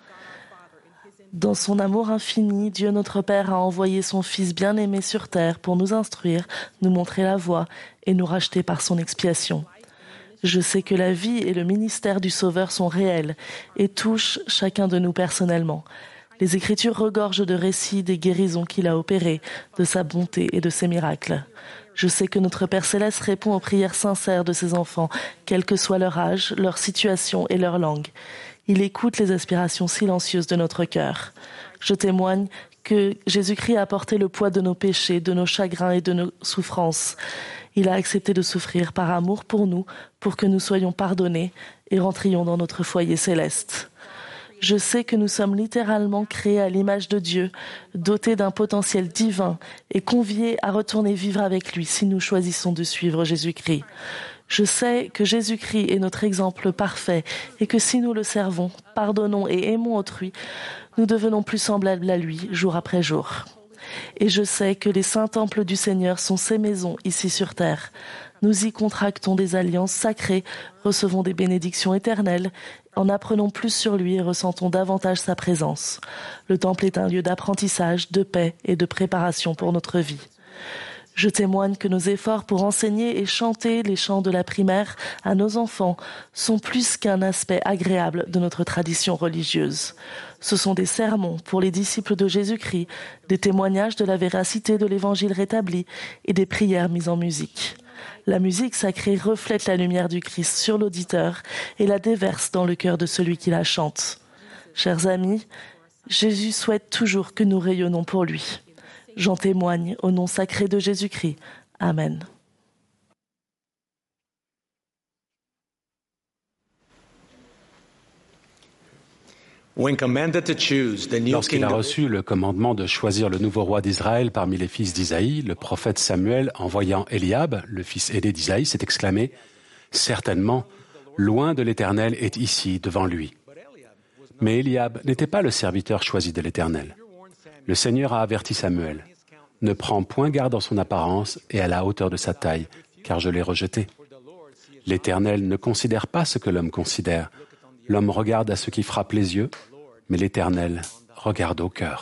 Dans son amour infini, Dieu notre Père a envoyé son Fils bien-aimé sur terre pour nous instruire, nous montrer la voie et nous racheter par son expiation. Je sais que la vie et le ministère du Sauveur sont réels et touchent chacun de nous personnellement. Les Écritures regorgent de récits des guérisons qu'il a opérées, de sa bonté et de ses miracles. Je sais que notre Père Céleste répond aux prières sincères de ses enfants, quel que soit leur âge, leur situation et leur langue. Il écoute les aspirations silencieuses de notre cœur. Je témoigne que Jésus-Christ a porté le poids de nos péchés, de nos chagrins et de nos souffrances. Il a accepté de souffrir par amour pour nous, pour que nous soyons pardonnés et rentrions dans notre foyer céleste. Je sais que nous sommes littéralement créés à l'image de Dieu, dotés d'un potentiel divin et conviés à retourner vivre avec lui si nous choisissons de suivre Jésus-Christ. Je sais que Jésus-Christ est notre exemple parfait et que si nous le servons, pardonnons et aimons autrui, nous devenons plus semblables à lui jour après jour. Et je sais que les saints temples du Seigneur sont ses maisons ici sur terre. Nous y contractons des alliances sacrées, recevons des bénédictions éternelles, en apprenons plus sur lui et ressentons davantage sa présence. Le temple est un lieu d'apprentissage, de paix et de préparation pour notre vie. Je témoigne que nos efforts pour enseigner et chanter les chants de la primaire à nos enfants sont plus qu'un aspect agréable de notre tradition religieuse. Ce sont des sermons pour les disciples de Jésus-Christ, des témoignages de la véracité de l'Évangile rétabli et des prières mises en musique. La musique sacrée reflète la lumière du Christ sur l'auditeur et la déverse dans le cœur de celui qui la chante. Chers amis, Jésus souhaite toujours que nous rayonnons pour lui. J'en témoigne au nom sacré de Jésus-Christ. Amen. Lorsqu'il a reçu le commandement de choisir le nouveau roi d'Israël parmi les fils d'Isaïe, le prophète Samuel, en voyant Eliab, le fils aîné d'Isaïe, s'est exclamé « Certainement, loin de l'Éternel est ici, devant lui. » Mais Eliab n'était pas le serviteur choisi de l'Éternel. Le Seigneur a averti Samuel. « Ne prends point garde en son apparence et à la hauteur de sa taille, car je l'ai rejeté. L'Éternel ne considère pas ce que l'homme considère. L'homme regarde à ce qui frappe les yeux, mais l'Éternel regarde au cœur. »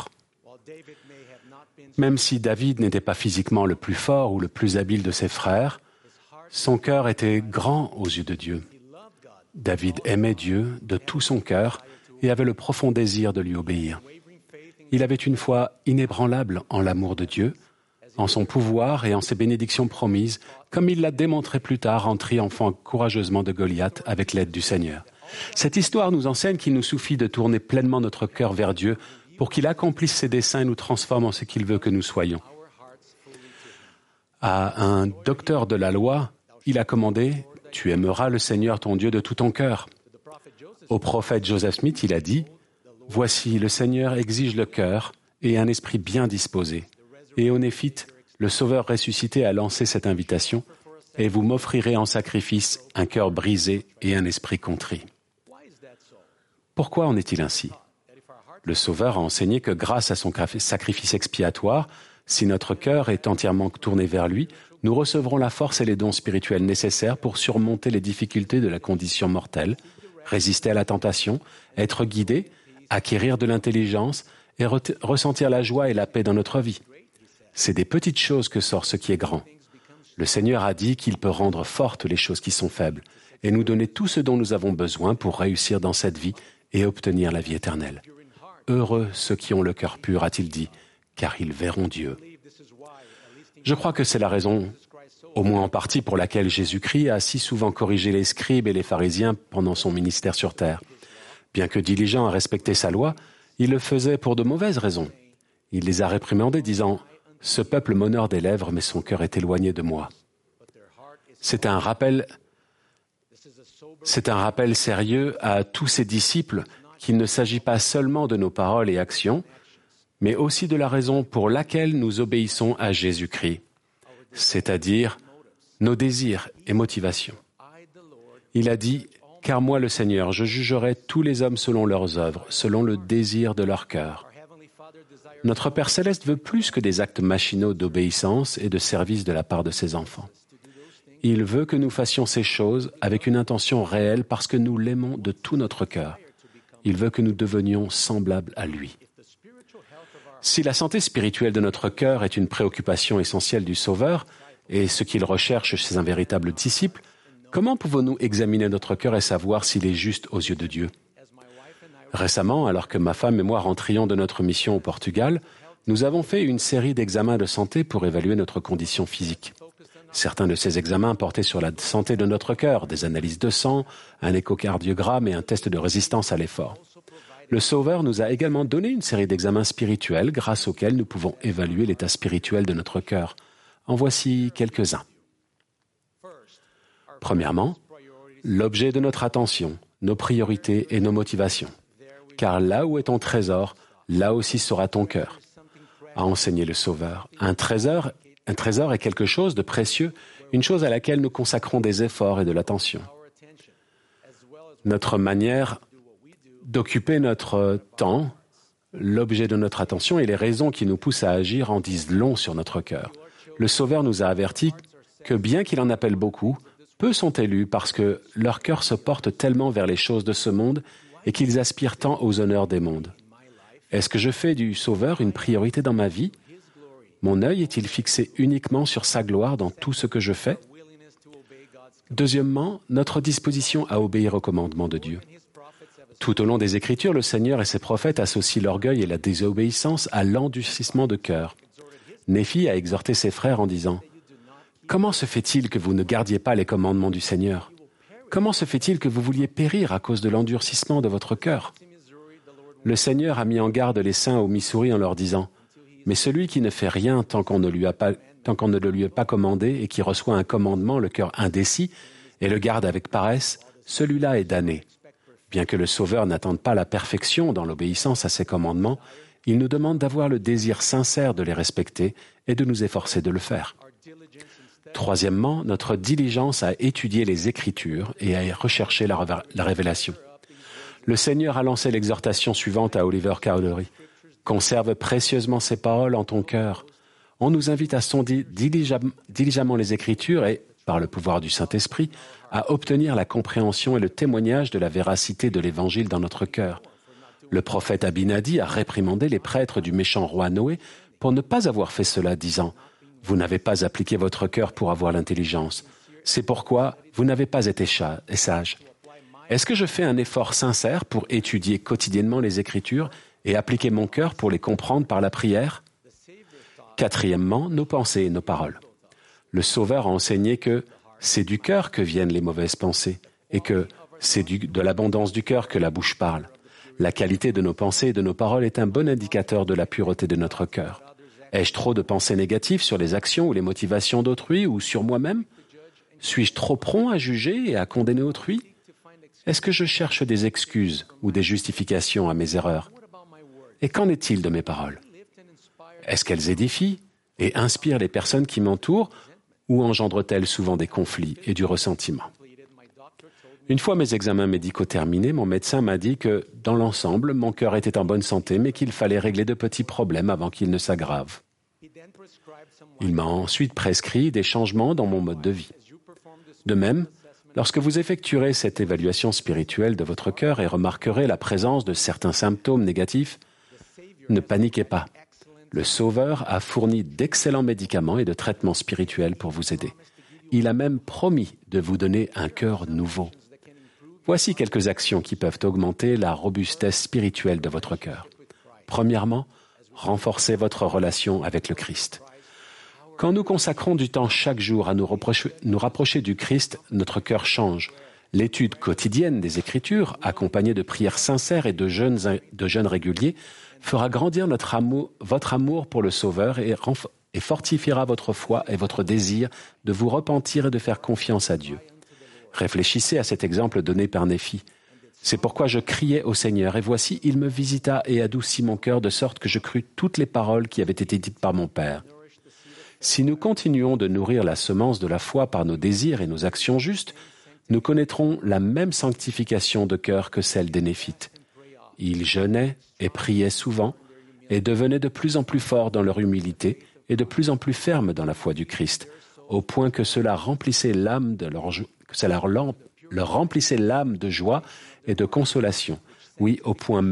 Même si David n'était pas physiquement le plus fort ou le plus habile de ses frères, son cœur était grand aux yeux de Dieu. David aimait Dieu de tout son cœur et avait le profond désir de lui obéir. Il avait une foi inébranlable en l'amour de Dieu, en son pouvoir et en ses bénédictions promises, comme il l'a démontré plus tard en triomphant courageusement de Goliath avec l'aide du Seigneur. Cette histoire nous enseigne qu'il nous suffit de tourner pleinement notre cœur vers Dieu pour qu'il accomplisse ses desseins et nous transforme en ce qu'il veut que nous soyons. À un docteur de la loi, il a commandé Tu aimeras le Seigneur ton Dieu de tout ton cœur. Au prophète Joseph Smith, il a dit, « Voici, le Seigneur exige le cœur et un esprit bien disposé. » Et au Néphite, le Sauveur ressuscité a lancé cette invitation, « Et vous m'offrirez en sacrifice un cœur brisé et un esprit contrit. » Pourquoi en est-il ainsi? Le Sauveur a enseigné que grâce à son sacrifice expiatoire, si notre cœur est entièrement tourné vers lui, nous recevrons la force et les dons spirituels nécessaires pour surmonter les difficultés de la condition mortelle, résister à la tentation, être guidés, acquérir de l'intelligence et ressentir la joie et la paix dans notre vie. C'est des petites choses que sort ce qui est grand. Le Seigneur a dit qu'il peut rendre fortes les choses qui sont faibles et nous donner tout ce dont nous avons besoin pour réussir dans cette vie et obtenir la vie éternelle. Heureux ceux qui ont le cœur pur, a-t-il dit, car ils verront Dieu. Je crois que c'est la raison, au moins en partie, pour laquelle Jésus-Christ a si souvent corrigé les scribes et les pharisiens pendant son ministère sur terre. Bien que diligent à respecter sa loi, il le faisait pour de mauvaises raisons. Il les a réprimandés, disant « Ce peuple m'honore des lèvres, mais son cœur est éloigné de moi. » C'est un rappel sérieux à tous ses disciples qu'il ne s'agit pas seulement de nos paroles et actions, mais aussi de la raison pour laquelle nous obéissons à Jésus-Christ, c'est-à-dire nos désirs et motivations. Il a dit « Car moi, le Seigneur, je jugerai tous les hommes selon leurs œuvres, selon le désir de leur cœur. » Notre Père céleste veut plus que des actes machinaux d'obéissance et de service de la part de ses enfants. Il veut que nous fassions ces choses avec une intention réelle parce que nous l'aimons de tout notre cœur. Il veut que nous devenions semblables à lui. Si la santé spirituelle de notre cœur est une préoccupation essentielle du Sauveur et ce qu'il recherche chez un véritable disciple, comment pouvons-nous examiner notre cœur et savoir s'il est juste aux yeux de Dieu? Récemment, alors que ma femme et moi rentrions de notre mission au Portugal, nous avons fait une série d'examens de santé pour évaluer notre condition physique. Certains de ces examens portaient sur la santé de notre cœur, des analyses de sang, un échocardiogramme et un test de résistance à l'effort. Le Sauveur nous a également donné une série d'examens spirituels grâce auxquels nous pouvons évaluer l'état spirituel de notre cœur. En voici quelques-uns. Premièrement, l'objet de notre attention, nos priorités et nos motivations. Car là où est ton trésor, là aussi sera ton cœur, a enseigné le Sauveur. Un trésor est quelque chose de précieux, une chose à laquelle nous consacrons des efforts et de l'attention. Notre manière d'occuper notre temps, l'objet de notre attention et les raisons qui nous poussent à agir en disent long sur notre cœur. Le Sauveur nous a avertis que bien qu'il en appelle beaucoup, peu sont élus parce que leur cœur se porte tellement vers les choses de ce monde et qu'ils aspirent tant aux honneurs des mondes. Est-ce que je fais du Sauveur une priorité dans ma vie? Mon œil est-il fixé uniquement sur sa gloire dans tout ce que je fais? Deuxièmement, notre disposition à obéir au commandement de Dieu. Tout au long des Écritures, le Seigneur et ses prophètes associent l'orgueil et la désobéissance à l'endurcissement de cœur. Néphi a exhorté ses frères en disant « Comment se fait-il que vous ne gardiez pas les commandements du Seigneur? Comment se fait-il que vous vouliez périr à cause de l'endurcissement de votre cœur? » Le Seigneur a mis en garde les saints au Missouri en leur disant « Mais celui qui ne fait rien tant qu'on ne le lui a pas commandé et qui reçoit un commandement, le cœur indécis, et le garde avec paresse, celui-là est damné. » Bien que le Sauveur n'attende pas la perfection dans l'obéissance à ses commandements, il nous demande d'avoir le désir sincère de les respecter et de nous efforcer de le faire. Troisièmement, notre diligence à étudier les Écritures et à y rechercher la révélation. Le Seigneur a lancé l'exhortation suivante à Oliver Cowdery. « Conserve précieusement ces paroles en ton cœur. » On nous invite à sonder diligemment les Écritures et, par le pouvoir du Saint-Esprit, à obtenir la compréhension et le témoignage de la véracité de l'Évangile dans notre cœur. Le prophète Abinadi a réprimandé les prêtres du méchant roi Noé pour ne pas avoir fait cela, disant « Vous n'avez pas appliqué votre cœur pour avoir l'intelligence. C'est pourquoi vous n'avez pas été sages. » Est-ce que je fais un effort sincère pour étudier quotidiennement les Écritures et appliquer mon cœur pour les comprendre par la prière? Quatrièmement, nos pensées et nos paroles. Le Sauveur a enseigné que c'est du cœur que viennent les mauvaises pensées et que c'est de l'abondance du cœur que la bouche parle. La qualité de nos pensées et de nos paroles est un bon indicateur de la pureté de notre cœur. Ai-je trop de pensées négatives sur les actions ou les motivations d'autrui ou sur moi-même? Suis-je trop prompt à juger et à condamner autrui? Est-ce que je cherche des excuses ou des justifications à mes erreurs? Et qu'en est-il de mes paroles? Est-ce qu'elles édifient et inspirent les personnes qui m'entourent ou engendrent-elles souvent des conflits et du ressentiment? Une fois mes examens médicaux terminés, mon médecin m'a dit que, dans l'ensemble, mon cœur était en bonne santé, mais qu'il fallait régler de petits problèmes avant qu'ils ne s'aggravent. Il m'a ensuite prescrit des changements dans mon mode de vie. De même, lorsque vous effectuerez cette évaluation spirituelle de votre cœur et remarquerez la présence de certains symptômes négatifs, ne paniquez pas. Le Sauveur a fourni d'excellents médicaments et de traitements spirituels pour vous aider. Il a même promis de vous donner un cœur nouveau. Voici quelques actions qui peuvent augmenter la robustesse spirituelle de votre cœur. Premièrement, renforcez votre relation avec le Christ. Quand nous consacrons du temps chaque jour à nous rapprocher du Christ, notre cœur change. L'étude quotidienne des Écritures, accompagnée de prières sincères et de jeûnes réguliers, fera grandir votre amour pour le Sauveur et fortifiera votre foi et votre désir de vous repentir et de faire confiance à Dieu. Réfléchissez à cet exemple donné par Néphi. C'est pourquoi je criais au Seigneur, et voici, il me visita et adoucit mon cœur de sorte que je crus toutes les paroles qui avaient été dites par mon Père. Si nous continuons de nourrir la semence de la foi par nos désirs et nos actions justes, nous connaîtrons la même sanctification de cœur que celle des Néphites. Ils jeûnaient et priaient souvent et devenaient de plus en plus forts dans leur humilité et de plus en plus fermes dans la foi du Christ, au point que cela remplissait l'âme de leur remplissait l'âme de joie et de consolation. Oui, au point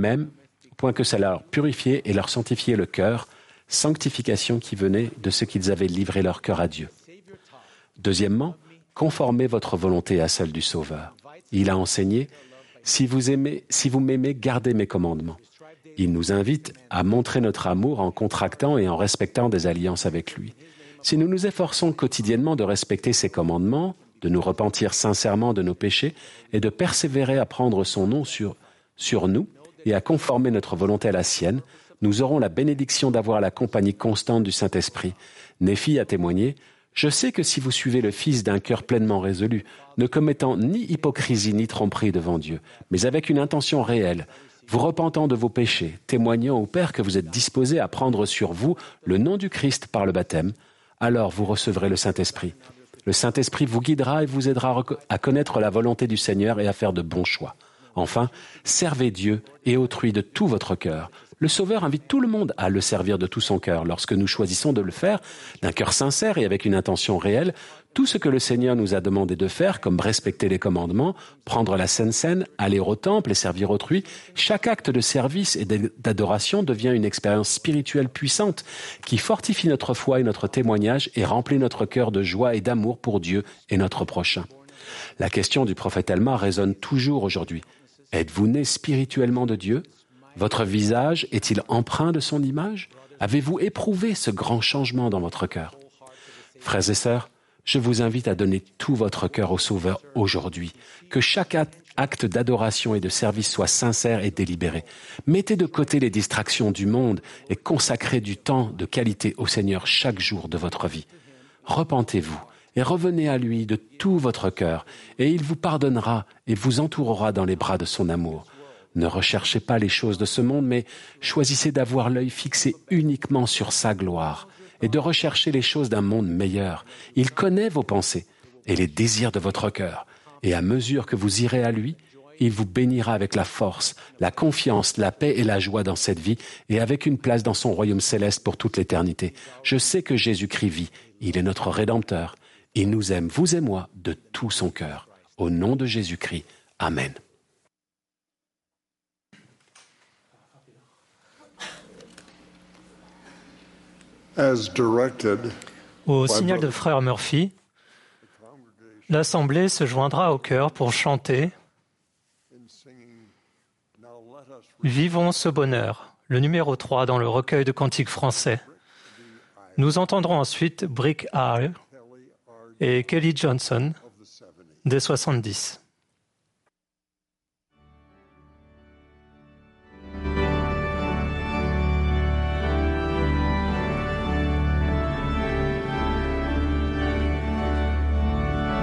que ça leur purifiait et leur sanctifiait le cœur, sanctification qui venait de ce qu'ils avaient livré leur cœur à Dieu. Deuxièmement, conformez votre volonté à celle du Sauveur. Il a enseigné, « Si vous m'aimez, gardez mes commandements. » Il nous invite à montrer notre amour en contractant et en respectant des alliances avec lui. Si nous nous efforçons quotidiennement de respecter ses commandements, de nous repentir sincèrement de nos péchés et de persévérer à prendre son nom sur nous et à conformer notre volonté à la sienne, nous aurons la bénédiction d'avoir la compagnie constante du Saint-Esprit. Néphi a témoigné, « Je sais que si vous suivez le Fils d'un cœur pleinement résolu, ne commettant ni hypocrisie ni tromperie devant Dieu, mais avec une intention réelle, vous repentant de vos péchés, témoignant au Père que vous êtes disposés à prendre sur vous le nom du Christ par le baptême, alors vous recevrez le Saint-Esprit. Le Saint-Esprit vous guidera et vous aidera à connaître la volonté du Seigneur et à faire de bons choix. Enfin, servez Dieu et autrui de tout votre cœur. Le Sauveur invite tout le monde à le servir de tout son cœur. Lorsque nous choisissons de le faire d'un cœur sincère et avec une intention réelle, tout ce que le Seigneur nous a demandé de faire, comme respecter les commandements, prendre la Sainte Seine, aller au temple et servir autrui, chaque acte de service et d'adoration devient une expérience spirituelle puissante qui fortifie notre foi et notre témoignage et remplit notre cœur de joie et d'amour pour Dieu et notre prochain. La question du prophète Alma résonne toujours aujourd'hui. Êtes-vous né spirituellement de Dieu? Votre visage est-il empreint de son image? Avez-vous éprouvé ce grand changement dans votre cœur? Frères et sœurs, je vous invite à donner tout votre cœur au Sauveur aujourd'hui. Que chaque acte d'adoration et de service soit sincère et délibéré. Mettez de côté les distractions du monde et consacrez du temps de qualité au Seigneur chaque jour de votre vie. Repentez-vous et revenez à lui de tout votre cœur, et il vous pardonnera et vous entourera dans les bras de son amour. Ne recherchez pas les choses de ce monde, mais choisissez d'avoir l'œil fixé uniquement sur sa gloire et de rechercher les choses d'un monde meilleur. Il connaît vos pensées et les désirs de votre cœur, et à mesure que vous irez à lui, il vous bénira avec la force, la confiance, la paix et la joie dans cette vie et avec une place dans son royaume céleste pour toute l'éternité. Je sais que Jésus-Christ vit, il est notre Rédempteur. Il nous aime, vous et moi, de tout son cœur. Au nom de Jésus-Christ, Amen. Au signal de frère Murphy, l'Assemblée se joindra au chœur pour chanter « Vivons ce bonheur », le numéro 3 dans le recueil de cantiques français. Nous entendrons ensuite Brick Hall et Kelly Johnson des 70.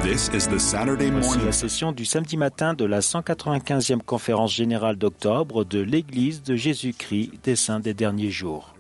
Voici la session du samedi matin de la 195e conférence générale d'octobre de l'Église de Jésus-Christ des Saints des Derniers Jours.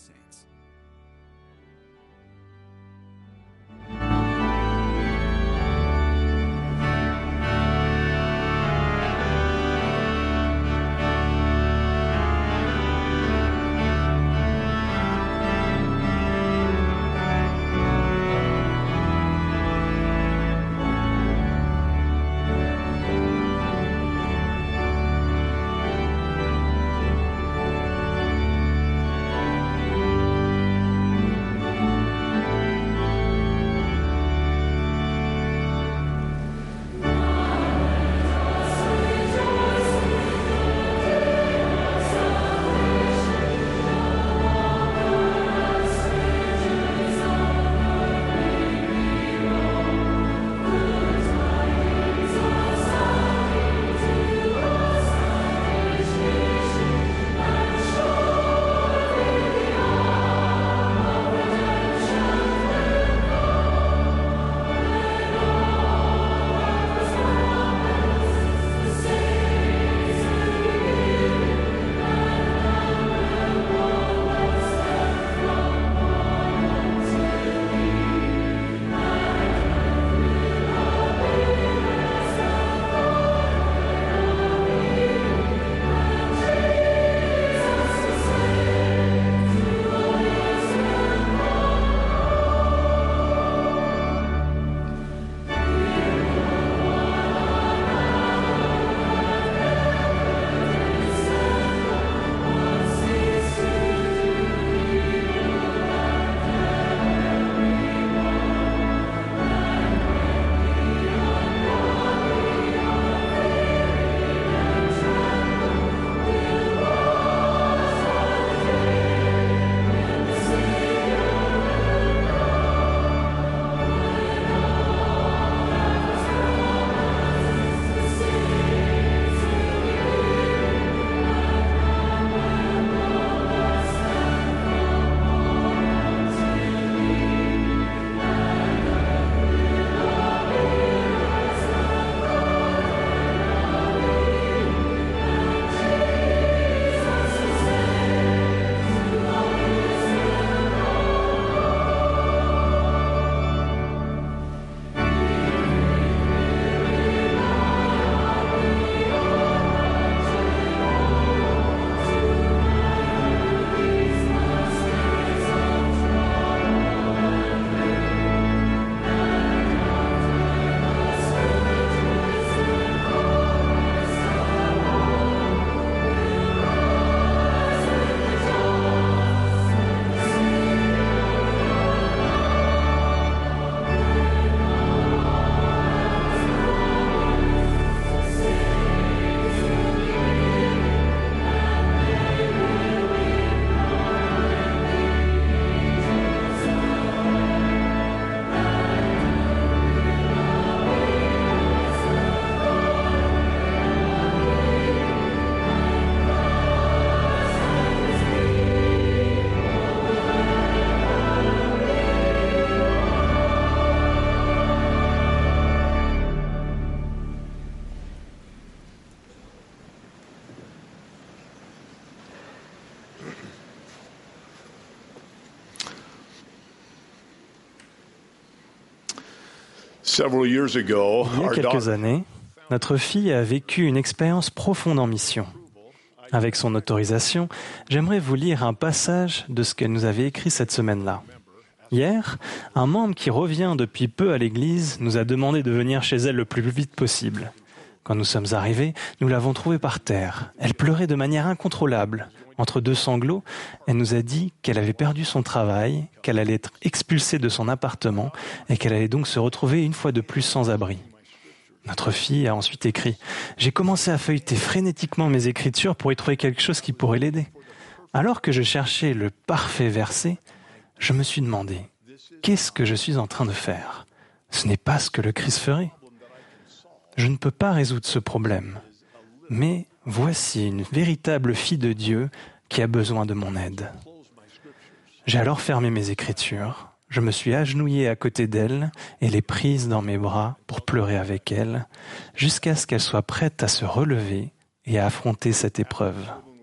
Il y a quelques années, notre fille a vécu une expérience profonde en mission. Avec son autorisation, j'aimerais vous lire un passage de ce qu'elle nous avait écrit cette semaine-là. Hier, un membre qui revient depuis peu à l'église nous a demandé de venir chez elle le plus vite possible. Quand nous sommes arrivés, nous l'avons trouvée par terre. Elle pleurait de manière incontrôlable. Entre deux sanglots, elle nous a dit qu'elle avait perdu son travail, qu'elle allait être expulsée de son appartement et qu'elle allait donc se retrouver une fois de plus sans abri. Notre fille a ensuite écrit « J'ai commencé à feuilleter frénétiquement mes écritures pour y trouver quelque chose qui pourrait l'aider. Alors que je cherchais le parfait verset, je me suis demandé « Qu'est-ce que je suis en train de faire ? Ce n'est pas ce que le Christ ferait. Je ne peux pas résoudre ce problème. Mais voici une véritable fille de Dieu qui a besoin de mon aide. » J'ai alors fermé mes écritures Je me suis agenouillé à côté d'elle et l'ai prise dans mes bras pour pleurer avec elle, jusqu'à ce qu'elle soit prête à se relever et à affronter cette épreuve.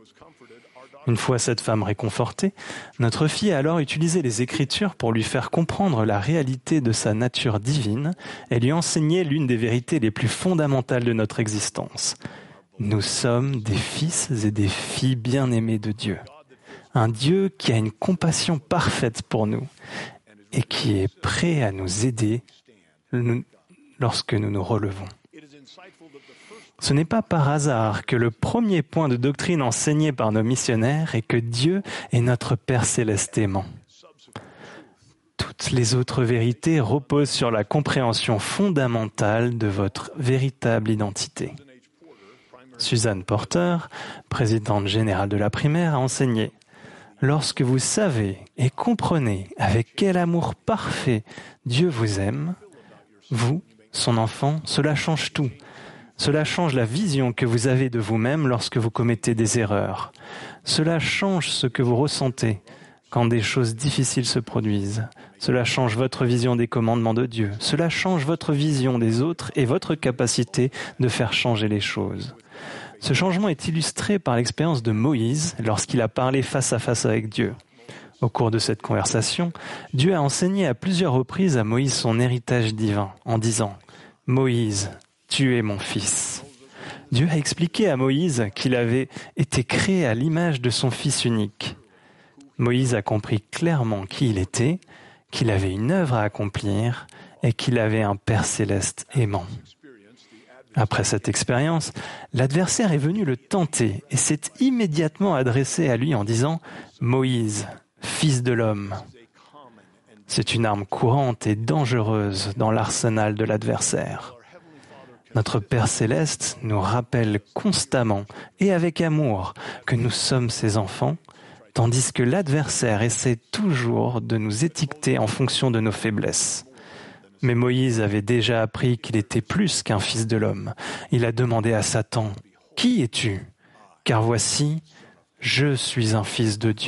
Une fois cette femme réconfortée, notre fille a alors utilisé les Écritures pour lui faire comprendre la réalité de sa nature divine et lui enseigner l'une des vérités les plus fondamentales de notre existence. Nous sommes des fils et des filles bien-aimés de Dieu. Un Dieu qui a une compassion parfaite pour nous et qui est prêt à nous aider lorsque nous nous relevons. Ce n'est pas par hasard que le premier point de doctrine enseigné par nos missionnaires est que Dieu est notre Père céleste aimant. Toutes les autres vérités reposent sur la compréhension fondamentale de votre véritable identité. Suzanne Porter, présidente générale de la primaire, a enseigné « Lorsque vous savez et comprenez avec quel amour parfait Dieu vous aime, vous, son enfant, cela change tout. Cela change la vision que vous avez de vous-même lorsque vous commettez des erreurs. Cela change ce que vous ressentez quand des choses difficiles se produisent. Cela change votre vision des commandements de Dieu. Cela change votre vision des autres et votre capacité de faire changer les choses. Ce changement est illustré par l'expérience de Moïse lorsqu'il a parlé face à face avec Dieu. Au cours de cette conversation, Dieu a enseigné à plusieurs reprises à Moïse son héritage divin en disant « Moïse, tu es mon fils ». Dieu a expliqué à Moïse qu'il avait été créé à l'image de son fils unique. Moïse a compris clairement qui il était, qu'il avait une œuvre à accomplir et qu'il avait un Père céleste aimant. Après cette expérience, l'adversaire est venu le tenter et s'est immédiatement adressé à lui en disant « Moïse, fils de l'homme ». C'est une arme courante et dangereuse dans l'arsenal de l'adversaire. Notre Père céleste nous rappelle constamment et avec amour que nous sommes ses enfants, tandis que l'adversaire essaie toujours de nous étiqueter en fonction de nos faiblesses. Mais Moïse avait déjà appris qu'il était plus qu'un fils de l'homme. Il a demandé à Satan, « Qui es-tu ? Car voici, je suis un fils de Dieu. »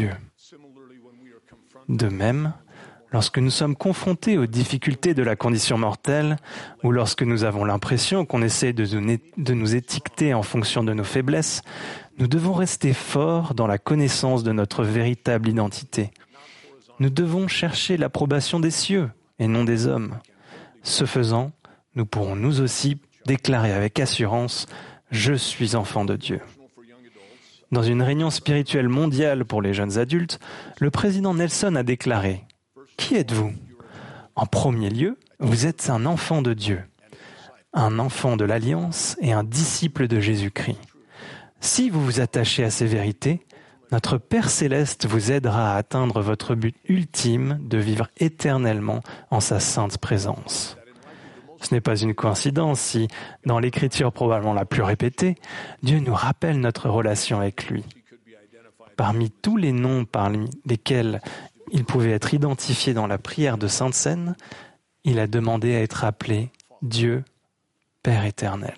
De même, lorsque nous sommes confrontés aux difficultés de la condition mortelle, ou lorsque nous avons l'impression qu'on essaie de nous étiqueter en fonction de nos faiblesses, nous devons rester forts dans la connaissance de notre véritable identité. Nous devons chercher l'approbation des cieux et non des hommes. Ce faisant, nous pourrons nous aussi déclarer avec assurance « Je suis enfant de Dieu ». Dans une réunion spirituelle mondiale pour les jeunes adultes, le président Nelson a déclaré « Qui êtes-vous ? En premier lieu, vous êtes un enfant de Dieu, un enfant de l'Alliance et un disciple de Jésus-Christ. Si vous vous attachez à ces vérités, notre Père céleste vous aidera à atteindre votre but ultime de vivre éternellement en sa sainte présence. » Ce n'est pas une coïncidence si, dans l'écriture probablement la plus répétée, Dieu nous rappelle notre relation avec lui. Parmi tous les noms parmi lesquels il pouvait être identifié dans la prière de Sainte Seine, il a demandé à être appelé Dieu, Père éternel.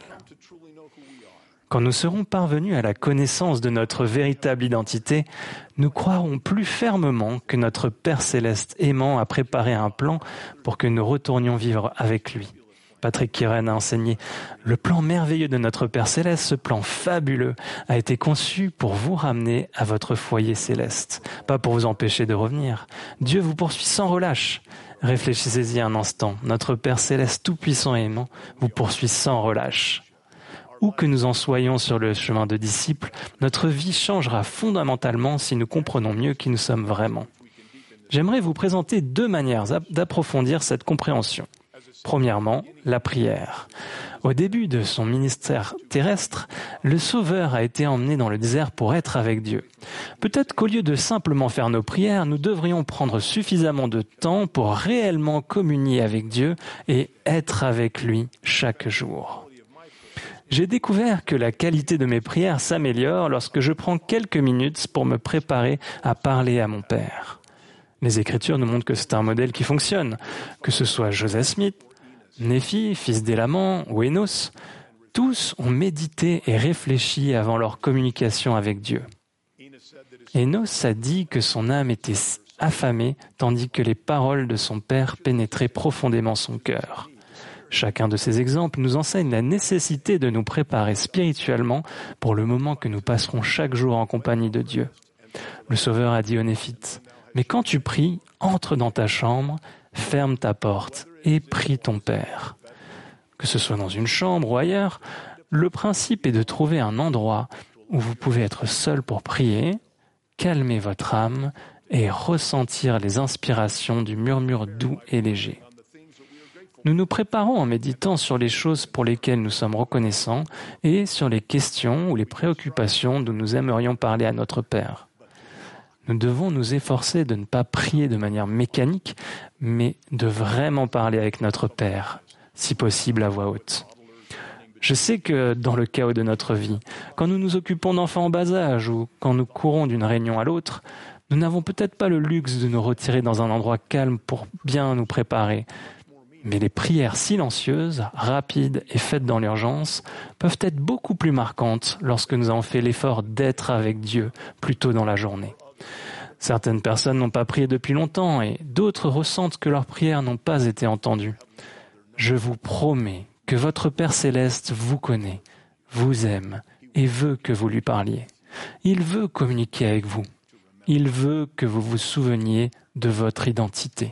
Quand nous serons parvenus à la connaissance de notre véritable identité, nous croirons plus fermement que notre Père céleste aimant a préparé un plan pour que nous retournions vivre avec lui. Patrick Kieran a enseigné « Le plan merveilleux de notre Père céleste, ce plan fabuleux, a été conçu pour vous ramener à votre foyer céleste, pas pour vous empêcher de revenir. Dieu vous poursuit sans relâche. Réfléchissez-y un instant. Notre Père céleste tout-puissant et aimant vous poursuit sans relâche. Où que nous en soyons sur le chemin de disciples, notre vie changera fondamentalement si nous comprenons mieux qui nous sommes vraiment. J'aimerais vous présenter 2 manières d'approfondir cette compréhension. Premièrement, la prière. Au début de son ministère terrestre, le Sauveur a été emmené dans le désert pour être avec Dieu. Peut-être qu'au lieu de simplement faire nos prières, nous devrions prendre suffisamment de temps pour réellement communier avec Dieu et être avec lui chaque jour. J'ai découvert que la qualité de mes prières s'améliore lorsque je prends quelques minutes pour me préparer à parler à mon Père. Les Écritures nous montrent que c'est un modèle qui fonctionne, que ce soit Joseph Smith, Néphi, fils d'Élaman ou Énos, tous ont médité et réfléchi avant leur communication avec Dieu. Énos a dit que son âme était affamé, tandis que les paroles de son Père pénétraient profondément son cœur. Chacun de ces exemples nous enseigne la nécessité de nous préparer spirituellement pour le moment que nous passerons chaque jour en compagnie de Dieu. Le Sauveur a dit aux Néphites, « Mais quand tu pries, entre dans ta chambre, ferme ta porte et prie ton Père. » Que ce soit dans une chambre ou ailleurs, le principe est de trouver un endroit où vous pouvez être seul pour prier, calmer votre âme et ressentir les inspirations du murmure doux et léger. Nous nous préparons en méditant sur les choses pour lesquelles nous sommes reconnaissants et sur les questions ou les préoccupations dont nous aimerions parler à notre Père. Nous devons nous efforcer de ne pas prier de manière mécanique, mais de vraiment parler avec notre Père, si possible à voix haute. Je sais que dans le chaos de notre vie, quand nous nous occupons d'enfants en bas âge ou quand nous courons d'une réunion à l'autre, nous n'avons peut-être pas le luxe de nous retirer dans un endroit calme pour bien nous préparer. Mais les prières silencieuses, rapides et faites dans l'urgence peuvent être beaucoup plus marquantes lorsque nous avons fait l'effort d'être avec Dieu plus tôt dans la journée. Certaines personnes n'ont pas prié depuis longtemps et d'autres ressentent que leurs prières n'ont pas été entendues. Je vous promets que votre Père céleste vous connaît, vous aime et veut que vous lui parliez. Il veut communiquer avec vous. Il veut que vous vous souveniez de votre identité.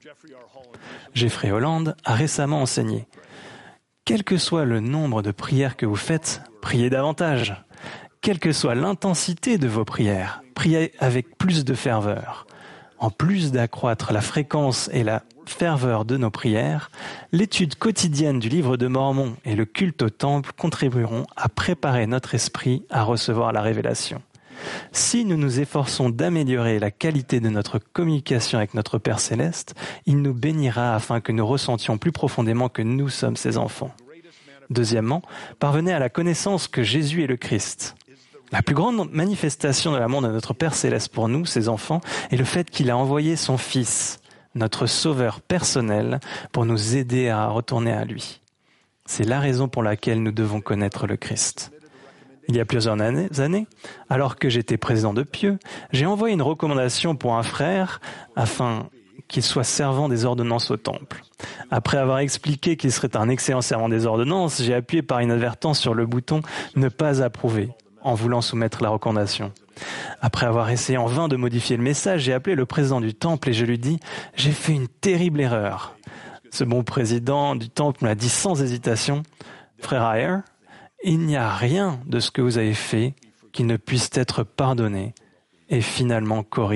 Jeffrey Holland a récemment enseigné « Quel que soit le nombre de prières que vous faites, priez davantage. Quelle que soit l'intensité de vos prières, priez avec plus de ferveur. En plus d'accroître la fréquence et la ferveur de nos prières, l'étude quotidienne du livre de Mormon et le culte au temple contribueront à préparer notre esprit à recevoir la révélation. Si nous nous efforçons d'améliorer la qualité de notre communication avec notre Père céleste, il nous bénira afin que nous ressentions plus profondément que nous sommes ses enfants. Deuxièmement, parvenez à la connaissance que Jésus est le Christ. La plus grande manifestation de l'amour de notre Père céleste pour nous, ses enfants, est le fait qu'il a envoyé son Fils, notre Sauveur personnel, pour nous aider à retourner à lui. C'est la raison pour laquelle nous devons connaître le Christ. Il y a plusieurs années, alors que j'étais président de Pieux, j'ai envoyé une recommandation pour un frère afin qu'il soit servant des ordonnances au temple. Après avoir expliqué qu'il serait un excellent servant des ordonnances, j'ai appuyé par inadvertance sur le bouton « Ne pas approuver » en voulant soumettre la recommandation. Après avoir essayé en vain de modifier le message, j'ai appelé le président du temple et je lui dis « J'ai fait une terrible erreur ». Ce bon président du temple m'a dit sans hésitation « Frère Ayer, il n'y a rien de ce que vous avez fait qui ne puisse être pardonné et finalement corrigé. »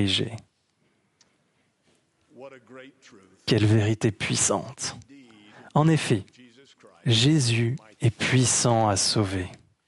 Quelle vérité puissante! En effet, Jésus est puissant à sauver.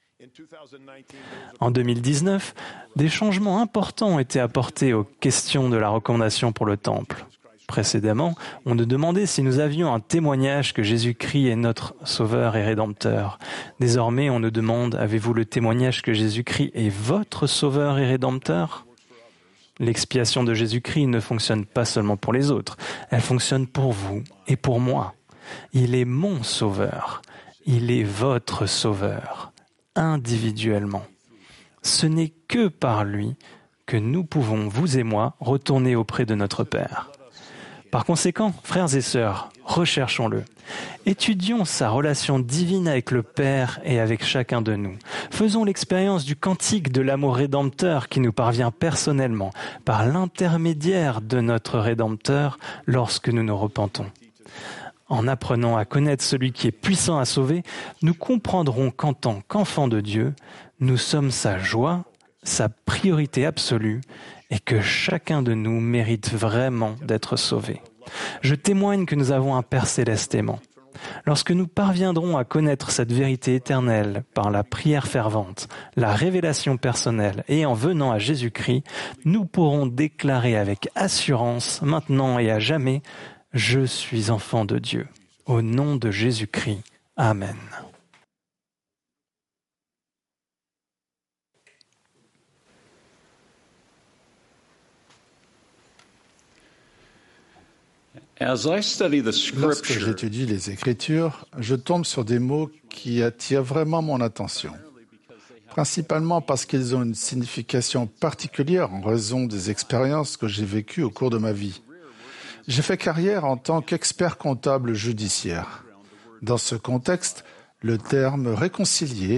En 2019, des changements importants ont été apportés aux questions de la recommandation pour le temple. Précédemment, on nous demandait si nous avions un témoignage que Jésus-Christ est notre Sauveur et Rédempteur. Désormais, on nous demande, avez-vous le témoignage que Jésus-Christ est votre Sauveur et Rédempteur ? L'expiation de Jésus-Christ ne fonctionne pas seulement pour les autres, elle fonctionne pour vous et pour moi. Il est mon Sauveur, il est votre Sauveur, individuellement. Ce n'est que par lui que nous pouvons, vous et moi, retourner auprès de notre Père. Par conséquent, frères et sœurs, recherchons-le. Étudions sa relation divine avec le Père et avec chacun de nous. Faisons l'expérience du cantique de l'amour rédempteur qui nous parvient personnellement par l'intermédiaire de notre Rédempteur lorsque nous nous repentons. En apprenant à connaître celui qui est puissant à sauver, nous comprendrons qu'en tant qu'enfants de Dieu, nous sommes sa joie, sa priorité absolue et que chacun de nous mérite vraiment d'être sauvé. Je témoigne que nous avons un Père céleste aimant. Lorsque nous parviendrons à connaître cette vérité éternelle par la prière fervente, la révélation personnelle et en venant à Jésus-Christ, nous pourrons déclarer avec assurance, maintenant et à jamais, « Je suis enfant de Dieu ». Au nom de Jésus-Christ. Amen. Lorsque j'étudie les Écritures, je tombe sur des mots qui attirent vraiment mon attention. principalement parce qu'ils ont une signification particulière en raison des expériences que j'ai vécues au cours de ma vie. J'ai fait carrière en tant qu'expert comptable judiciaire. Dans ce contexte, le terme « réconcilier »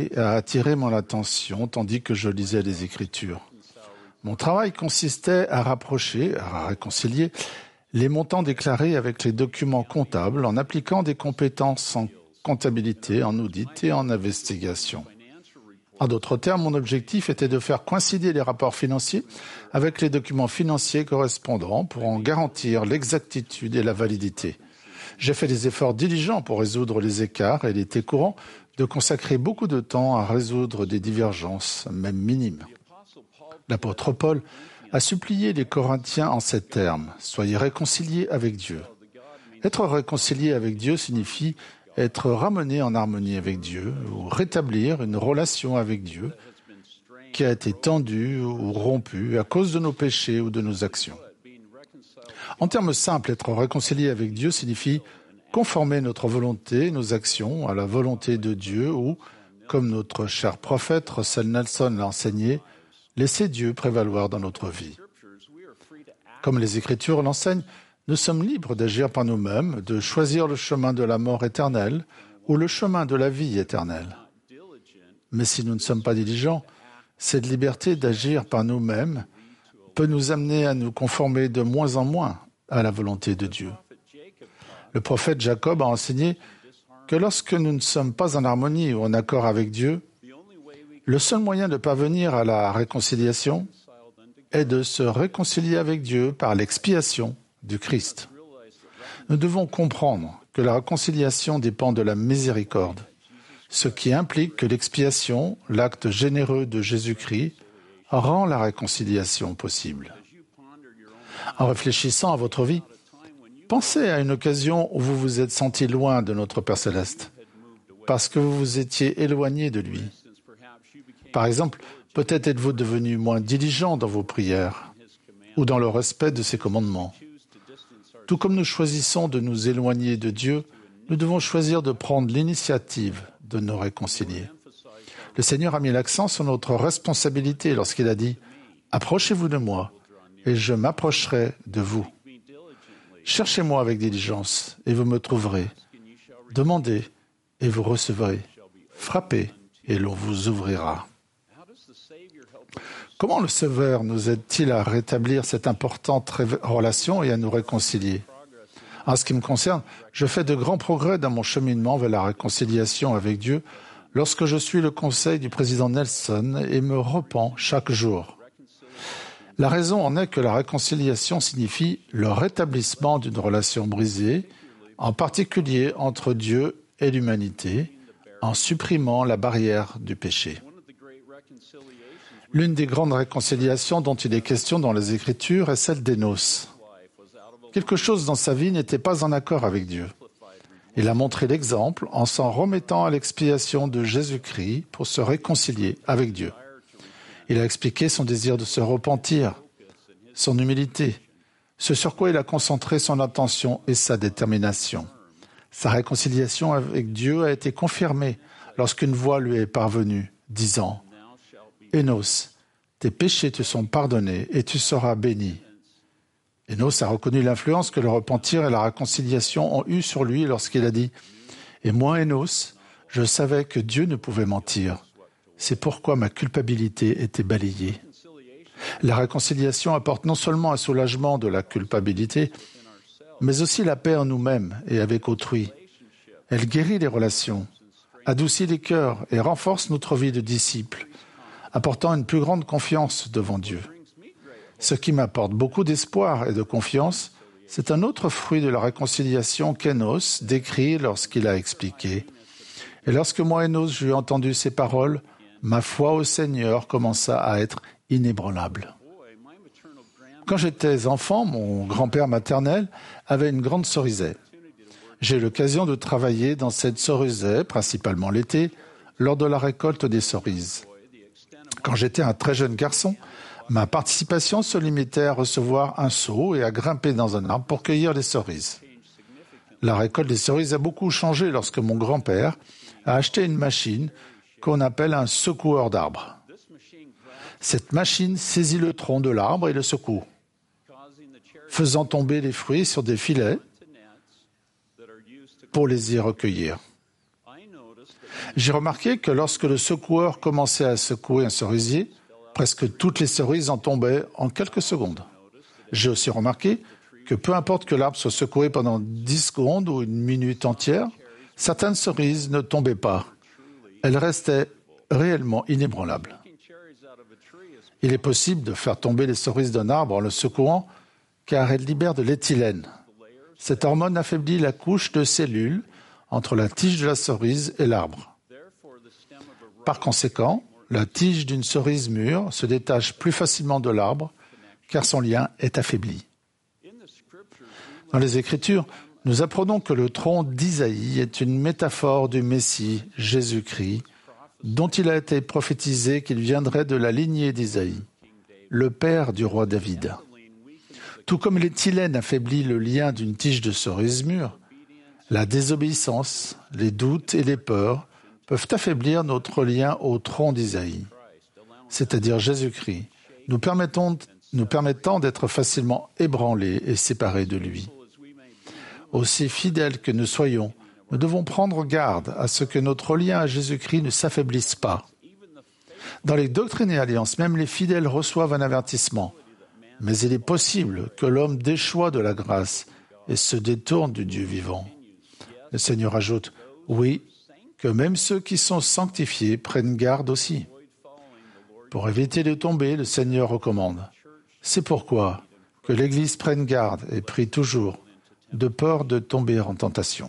a attiré mon attention tandis que je lisais les Écritures. Mon travail consistait à réconcilier les montants déclarés avec les documents comptables en appliquant des compétences en comptabilité, en audit et en investigation. En d'autres termes, mon objectif était de faire coïncider les rapports financiers avec les documents financiers correspondants pour en garantir l'exactitude et la validité. J'ai fait des efforts diligents pour résoudre les écarts et il était courant de consacrer beaucoup de temps à résoudre des divergences, même minimes. L'apôtre Paul a supplié les Corinthiens en ces termes « Soyez réconciliés avec Dieu ». Être réconcilié avec Dieu signifie être ramené en harmonie avec Dieu ou rétablir une relation avec Dieu qui a été tendue ou rompue à cause de nos péchés ou de nos actions. En termes simples, être réconcilié avec Dieu signifie conformer notre volonté, nos actions à la volonté de Dieu ou, comme notre cher prophète Russell Nelson l'a enseigné, laisser Dieu prévaloir dans notre vie. Comme les Écritures l'enseignent, nous sommes libres d'agir par nous-mêmes, de choisir le chemin de la mort éternelle ou le chemin de la vie éternelle. Mais si nous ne sommes pas diligents, cette liberté d'agir par nous-mêmes peut nous amener à nous conformer de moins en moins à la volonté de Dieu. Le prophète Jacob a enseigné que lorsque nous ne sommes pas en harmonie ou en accord avec Dieu, le seul moyen de parvenir à la réconciliation est de se réconcilier avec Dieu par l'expiation du Christ. Nous devons comprendre que la réconciliation dépend de la miséricorde, ce qui implique que l'expiation, l'acte généreux de Jésus-Christ, rend la réconciliation possible. En réfléchissant à votre vie, pensez à une occasion où vous vous êtes senti loin de notre Père Céleste, parce que vous vous étiez éloigné de lui. Par exemple, peut-être êtes-vous devenu moins diligent dans vos prières ou dans le respect de ses commandements. Tout comme nous choisissons de nous éloigner de Dieu, nous devons choisir de prendre l'initiative de nous réconcilier. Le Seigneur a mis l'accent sur notre responsabilité lorsqu'il a dit « Approchez-vous de moi, et je m'approcherai de vous. Cherchez-moi avec diligence, et vous me trouverez. Demandez, et vous recevrez. Frappez, et l'on vous ouvrira. » Comment le Sauveur nous aide-t-il à rétablir cette importante relation et à nous réconcilier? En ce qui me concerne, je fais de grands progrès dans mon cheminement vers la réconciliation avec Dieu lorsque je suis le conseil du président Nelson et me repens chaque jour. La raison en est que la réconciliation signifie le rétablissement d'une relation brisée, en particulier entre Dieu et l'humanité, en supprimant la barrière du péché. L'une des grandes réconciliations dont il est question dans les Écritures est celle d'Hénos. Quelque chose dans sa vie n'était pas en accord avec Dieu. Il a montré l'exemple en s'en remettant à l'expiation de Jésus-Christ pour se réconcilier avec Dieu. Il a expliqué son désir de se repentir, son humilité, ce sur quoi il a concentré son attention et sa détermination. Sa réconciliation avec Dieu a été confirmée lorsqu'une voix lui est parvenue, disant « Hénos, tes péchés te sont pardonnés et tu seras béni. » Hénos a reconnu l'influence que le repentir et la réconciliation ont eue sur lui lorsqu'il a dit « Et moi, Hénos, je savais que Dieu ne pouvait mentir. C'est pourquoi ma culpabilité était balayée. » La réconciliation apporte non seulement un soulagement de la culpabilité, mais aussi la paix en nous-mêmes et avec autrui. Elle guérit les relations, adoucit les cœurs et renforce notre vie de disciples, apportant une plus grande confiance devant Dieu. Ce qui m'apporte beaucoup d'espoir et de confiance, c'est un autre fruit de la réconciliation qu'Hénos décrit lorsqu'il a expliqué. Et lorsque moi, Hénos, j'eus entendu ces paroles, ma foi au Seigneur commença à être inébranlable. Quand j'étais enfant, mon grand-père maternel avait une grande cerisier. J'ai eu l'occasion de travailler dans cette cerisier, principalement l'été, lors de la récolte des cerises. Quand j'étais un très jeune garçon, ma participation se limitait à recevoir un seau et à grimper dans un arbre pour cueillir les cerises. La récolte des cerises a beaucoup changé lorsque mon grand-père a acheté une machine qu'on appelle un secoueur d'arbres. Cette machine saisit le tronc de l'arbre et le secoue, faisant tomber les fruits sur des filets pour les y recueillir. J'ai remarqué que lorsque le secoueur commençait à secouer un cerisier, presque toutes les cerises en tombaient en quelques secondes. J'ai aussi remarqué que peu importe que l'arbre soit secoué pendant 10 secondes ou une minute entière, certaines cerises ne tombaient pas. Elles restaient réellement inébranlables. Il est possible de faire tomber les cerises d'un arbre en le secouant car elles libèrent de l'éthylène. Cette hormone affaiblit la couche de cellules entre la tige de la cerise et l'arbre. Par conséquent, la tige d'une cerise mûre se détache plus facilement de l'arbre car son lien est affaibli. Dans les Écritures, nous apprenons que le tronc d'Isaïe est une métaphore du Messie, Jésus-Christ, dont il a été prophétisé qu'il viendrait de la lignée d'Isaïe, le père du roi David. Tout comme l'éthylène affaiblit le lien d'une tige de cerise mûre, la désobéissance, les doutes et les peurs peuvent affaiblir notre lien au tronc d'Isaïe, c'est-à-dire Jésus-Christ, nous permettant d'être facilement ébranlés et séparés de lui. Aussi fidèles que nous soyons, nous devons prendre garde à ce que notre lien à Jésus-Christ ne s'affaiblisse pas. Dans les doctrines et alliances, même les fidèles reçoivent un avertissement. Mais il est possible que l'homme déchoie de la grâce et se détourne du Dieu vivant. Le Seigneur ajoute, « Oui, que même ceux qui sont sanctifiés prennent garde aussi. » Pour éviter de tomber, le Seigneur recommande. C'est pourquoi que l'Église prenne garde et prie toujours, de peur de tomber en tentation.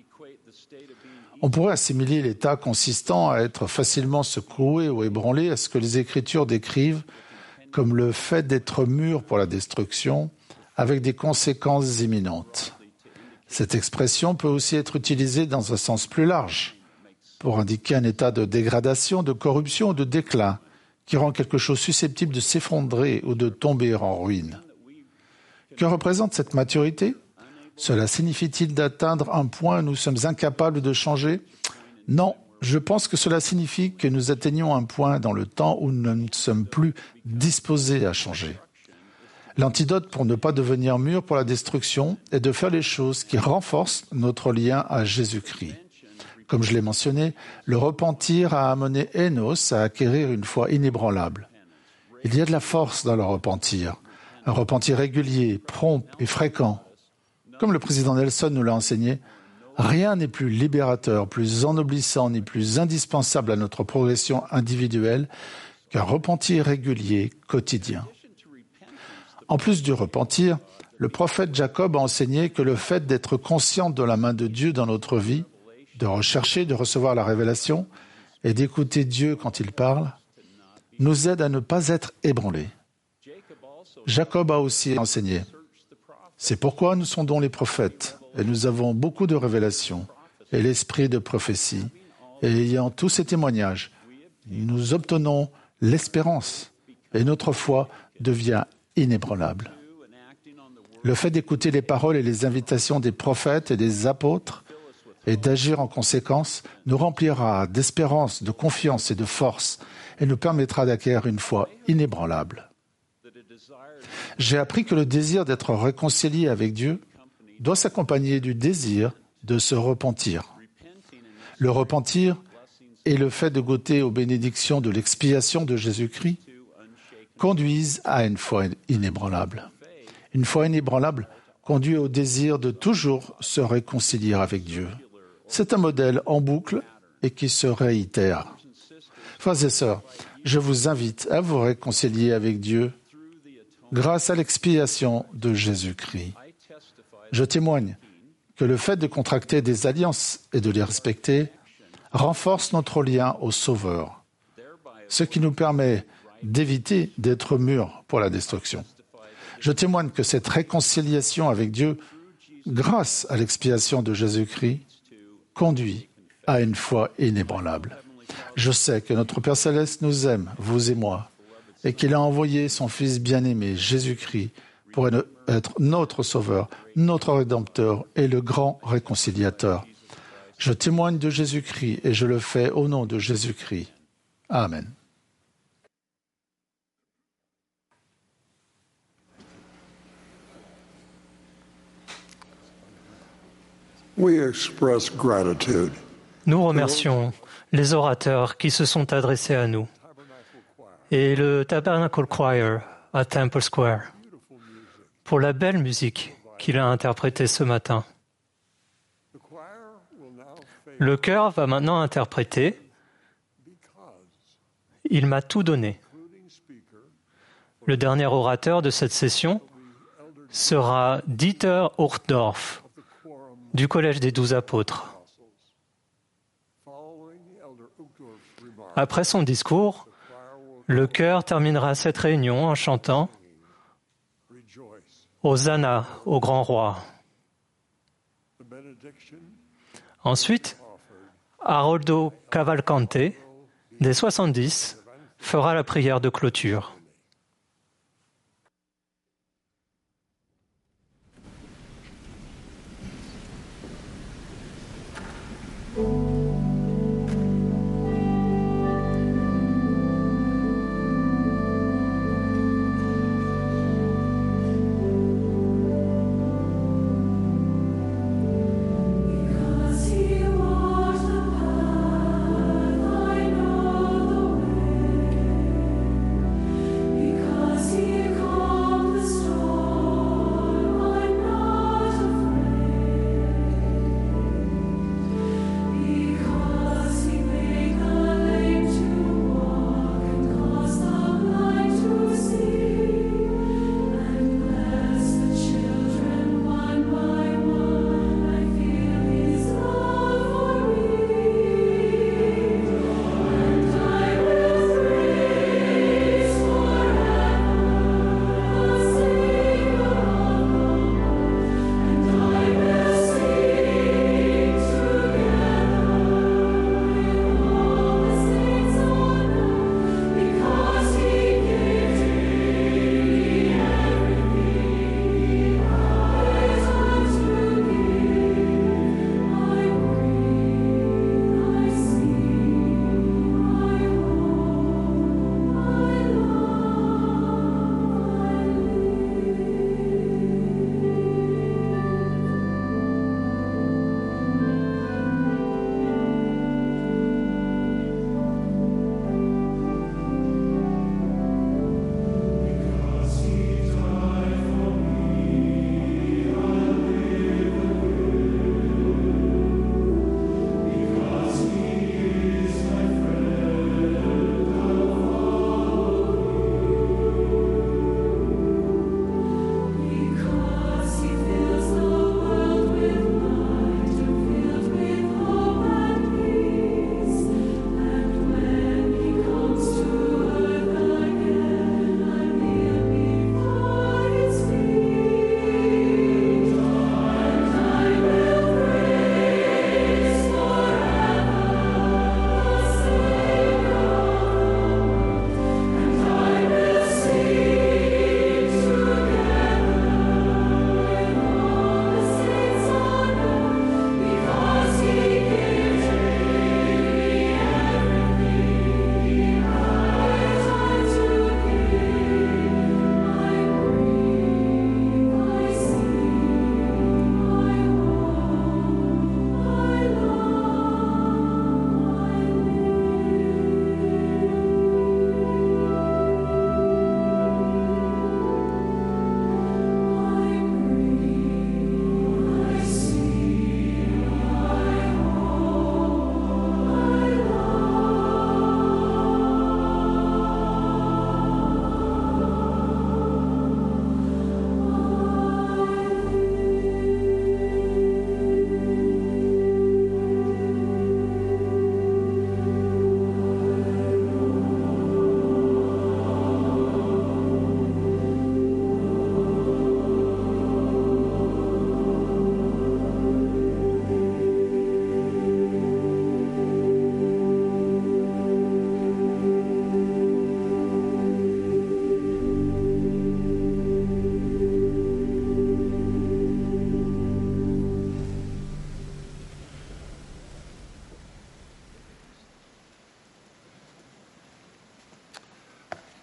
On pourrait assimiler l'état consistant à être facilement secoué ou ébranlé à ce que les Écritures décrivent comme le fait d'être mûr pour la destruction, avec des conséquences imminentes. Cette expression peut aussi être utilisée dans un sens plus large, pour indiquer un état de dégradation, de corruption ou de déclin, qui rend quelque chose susceptible de s'effondrer ou de tomber en ruine. Que représente cette maturité ? Cela signifie-t-il d'atteindre un point où nous sommes incapables de changer ? Non, je pense que cela signifie que nous atteignons un point dans le temps où nous ne sommes plus disposés à changer. L'antidote pour ne pas devenir mûr pour la destruction est de faire les choses qui renforcent notre lien à Jésus-Christ. Comme je l'ai mentionné, le repentir a amené Enos à acquérir une foi inébranlable. Il y a de la force dans le repentir, un repentir régulier, prompt et fréquent. Comme le président Nelson nous l'a enseigné, rien n'est plus libérateur, plus ennoblissant ni plus indispensable à notre progression individuelle qu'un repentir régulier, quotidien. En plus du repentir, le prophète Jacob a enseigné que le fait d'être conscient de la main de Dieu dans notre vie, de rechercher, de recevoir la révélation et d'écouter Dieu quand il parle, nous aide à ne pas être ébranlés. Jacob a aussi enseigné. C'est pourquoi nous sondons les prophètes, et nous avons beaucoup de révélations, et l'esprit de prophétie, et ayant tous ces témoignages, nous obtenons l'espérance, et notre foi devient inébranlable. Le fait d'écouter les paroles et les invitations des prophètes et des apôtres, et d'agir en conséquence, nous remplira d'espérance, de confiance et de force, et nous permettra d'acquérir une foi inébranlable. J'ai appris que le désir d'être réconcilié avec Dieu doit s'accompagner du désir de se repentir. Le repentir et le fait de goûter aux bénédictions de l'expiation de Jésus-Christ conduisent à une foi inébranlable. Une foi inébranlable conduit au désir de toujours se réconcilier avec Dieu. C'est un modèle en boucle et qui se réitère. Frères et sœurs, je vous invite à vous réconcilier avec Dieu grâce à l'expiation de Jésus-Christ. Je témoigne que le fait de contracter des alliances et de les respecter renforce notre lien au Sauveur, ce qui nous permet d'éviter d'être mûrs pour la destruction. Je témoigne que cette réconciliation avec Dieu, grâce à l'expiation de Jésus-Christ, conduit à une foi inébranlable. Je sais que notre Père Céleste nous aime, vous et moi, et qu'il a envoyé son Fils bien-aimé, Jésus-Christ, pour être notre Sauveur, notre Rédempteur et le grand réconciliateur. Je témoigne de Jésus-Christ et je le fais au nom de Jésus-Christ. Amen. Nous remercions les orateurs qui se sont adressés à nous et le Tabernacle Choir à Temple Square pour la belle musique qu'il a interprétée ce matin. Le chœur va maintenant interpréter « Il m'a tout donné ». Le dernier orateur de cette session sera Dieter Uchtdorf du Collège des 12 apôtres. Après son discours, le chœur terminera cette réunion en chantant « Hosanna au grand roi ». Ensuite, Haroldo Cavalcante, des 70, fera la prière de clôture.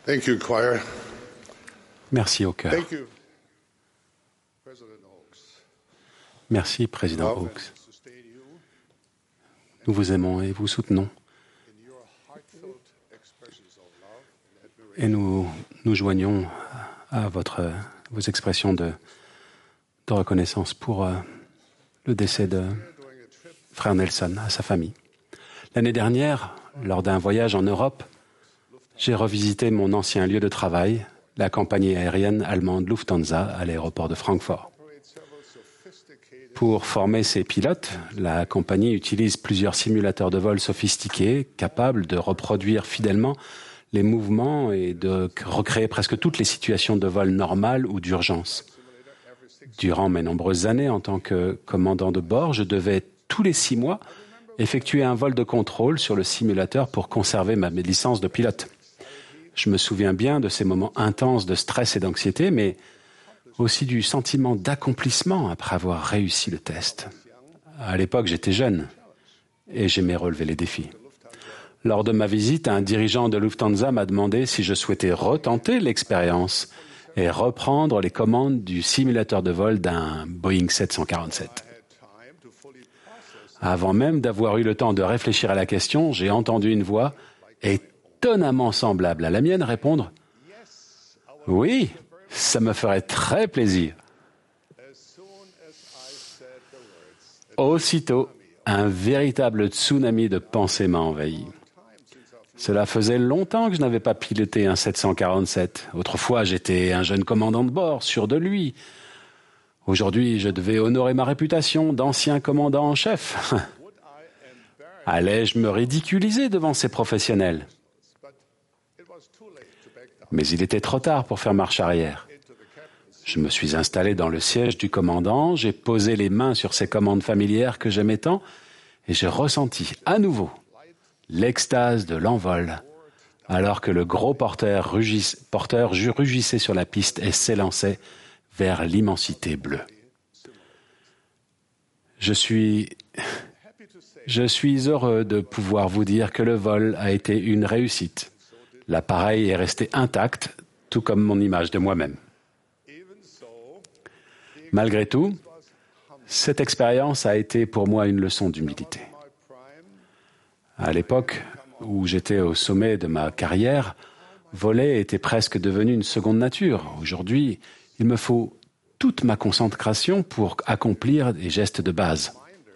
Thank you, choir. Merci au chœur. Thank you, President Oaks. Merci, Président Love Hawks. and sustain you Nous vous aimons et vous soutenons. in your heartfelt expressions of love and admiration. Et nous joignons à vos expressions de reconnaissance pour le décès de frère Nelson, à sa famille. L'année dernière, lors d'un voyage en Europe, j'ai revisité mon ancien lieu de travail, la compagnie aérienne allemande Lufthansa, à l'aéroport de Francfort. Pour former ses pilotes, la compagnie utilise plusieurs simulateurs de vol sophistiqués, capables de reproduire fidèlement les mouvements et de recréer presque toutes les situations de vol normales ou d'urgence. Durant mes nombreuses années en tant que commandant de bord, je devais tous les 6 mois effectuer un vol de contrôle sur le simulateur pour conserver ma licence de pilote. Je me souviens bien de ces moments intenses de stress et d'anxiété, mais aussi du sentiment d'accomplissement après avoir réussi le test. À l'époque, j'étais jeune et j'aimais relever les défis. Lors de ma visite, un dirigeant de Lufthansa m'a demandé si je souhaitais retenter l'expérience et reprendre les commandes du simulateur de vol d'un Boeing 747. Avant même d'avoir eu le temps de réfléchir à la question, j'ai entendu une voix étonnamment semblable à la mienne répondre « Oui, ça me ferait très plaisir. » Aussitôt, un véritable tsunami de pensées m'a envahi. Cela faisait longtemps que je n'avais pas piloté un 747. Autrefois, j'étais un jeune commandant de bord, sûr de lui. Aujourd'hui, je devais honorer ma réputation d'ancien commandant en chef. Allais-je me ridiculiser devant ces professionnels? Mais il était trop tard pour faire marche arrière. Je me suis installé dans le siège du commandant, j'ai posé les mains sur ces commandes familières que j'aimais tant, et j'ai ressenti à nouveau l'extase de l'envol, alors que le gros porteur rugissait sur la piste et s'élançait vers l'immensité bleue. Je suis heureux de pouvoir vous dire que le vol a été une réussite. L'appareil est resté intact, tout comme mon image de moi-même. Malgré tout, cette expérience a été pour moi une leçon d'humilité. À l'époque où j'étais au sommet de ma carrière, voler était presque devenu une seconde nature. Aujourd'hui, il me faut toute ma concentration pour accomplir des gestes de base.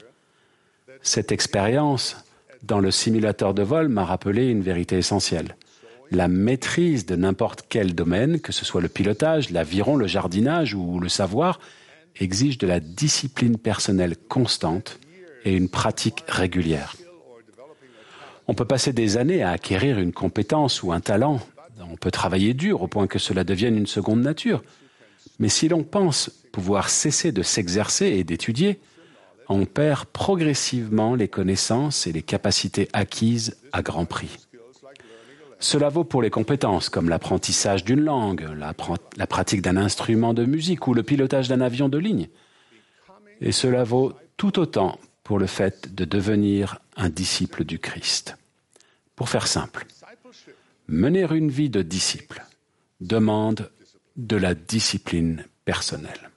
Cette expérience dans le simulateur de vol m'a rappelé une vérité essentielle. La maîtrise de n'importe quel domaine, que ce soit le pilotage, l'aviron, le jardinage ou le savoir, exige de la discipline personnelle constante et une pratique régulière. On peut passer des années à acquérir une compétence ou un talent. On peut travailler dur au point que cela devienne une seconde nature. Mais si l'on pense pouvoir cesser de s'exercer et d'étudier, on perd progressivement les connaissances et les capacités acquises à grand prix. Cela vaut pour les compétences comme l'apprentissage d'une langue, la pratique d'un instrument de musique ou le pilotage d'un avion de ligne. Et cela vaut tout autant pour le fait de devenir un disciple du Christ. Pour faire simple, mener une vie de disciple demande de la discipline personnelle.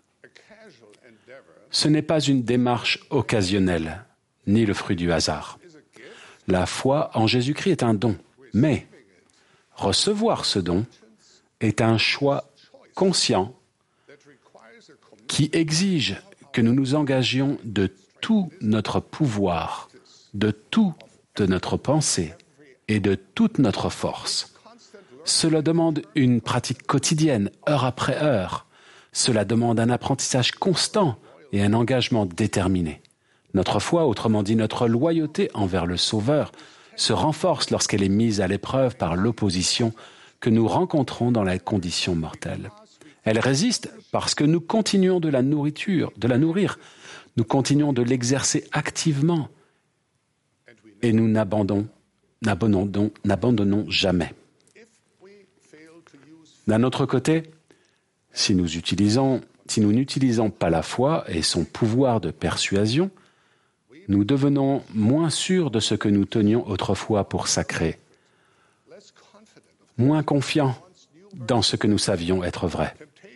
Ce n'est pas une démarche occasionnelle, ni le fruit du hasard. La foi en Jésus-Christ est un don, mais recevoir ce don est un choix conscient qui exige que nous nous engagions de tout notre pouvoir, de toute notre pensée et de toute notre force. Cela demande une pratique quotidienne, heure après heure. Cela demande un apprentissage constant et un engagement déterminé. Notre foi, autrement dit notre loyauté envers le Sauveur, se renforce lorsqu'elle est mise à l'épreuve par l'opposition que nous rencontrons dans la condition mortelle. Elle résiste parce que nous continuons de la nourrir, nous continuons de l'exercer activement et nous n'abandonnons jamais. D'un autre côté, si nous n'utilisons pas la foi et son pouvoir de persuasion, nous devenons moins sûrs de ce que nous tenions autrefois pour sacré, moins confiants dans ce que nous savions être vrai.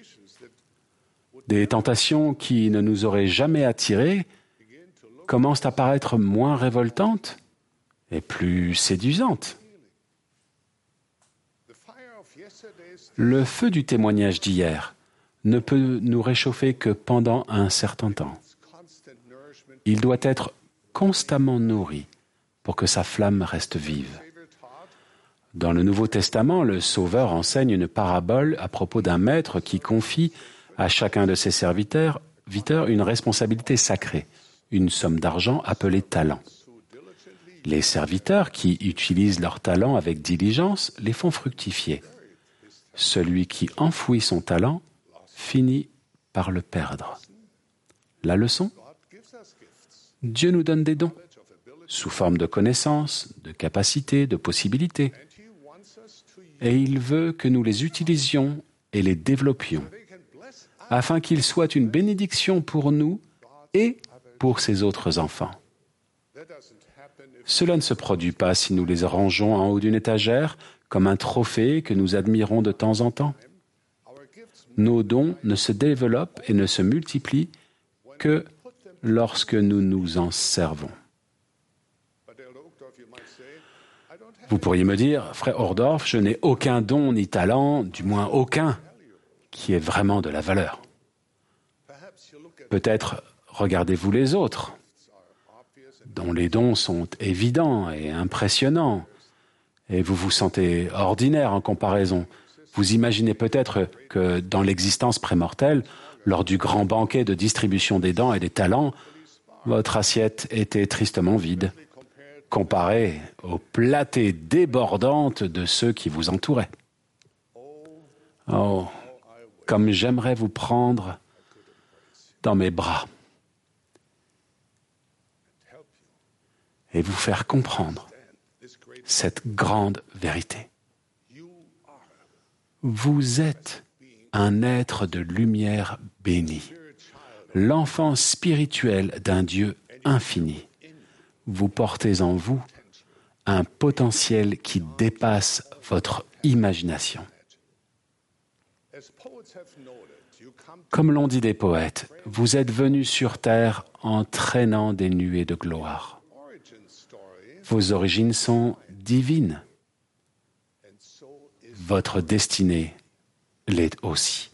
Des tentations qui ne nous auraient jamais attirés commencent à paraître moins révoltantes et plus séduisantes. Le feu du témoignage d'hier ne peut nous réchauffer que pendant un certain temps. Il doit être constamment nourri pour que sa flamme reste vive. Dans le Nouveau Testament, le Sauveur enseigne une parabole à propos d'un maître qui confie à chacun de ses serviteurs une responsabilité sacrée, une somme d'argent appelée talent. Les serviteurs qui utilisent leur talent avec diligence les font fructifier. Celui qui enfouit son talent finit par le perdre. La leçon ? Dieu nous donne des dons, sous forme de connaissances, de capacités, de possibilités. Et il veut que nous les utilisions et les développions, afin qu'ils soient une bénédiction pour nous et pour ses autres enfants. Cela ne se produit pas si nous les rangeons en haut d'une étagère, comme un trophée que nous admirons de temps en temps. Nos dons ne se développent et ne se multiplient que lorsque nous nous en servons. Vous pourriez me dire, frère Ohrdorf, je n'ai aucun don ni talent, du moins aucun, qui ait vraiment de la valeur. Peut-être regardez-vous les autres, dont les dons sont évidents et impressionnants, et vous vous sentez ordinaire en comparaison. Vous imaginez peut-être que dans l'existence prémortelle, lors du grand banquet de distribution des dons et des talents, votre assiette était tristement vide, comparée aux platées débordantes de ceux qui vous entouraient. Oh, comme j'aimerais vous prendre dans mes bras et vous faire comprendre cette grande vérité. Vous êtes un être de lumière béni, l'enfant spirituel d'un Dieu infini. Vous portez en vous un potentiel qui dépasse votre imagination. Comme l'ont dit des poètes, vous êtes venus sur terre en traînant des nuées de gloire. Vos origines sont divines. Votre destinée l'est aussi.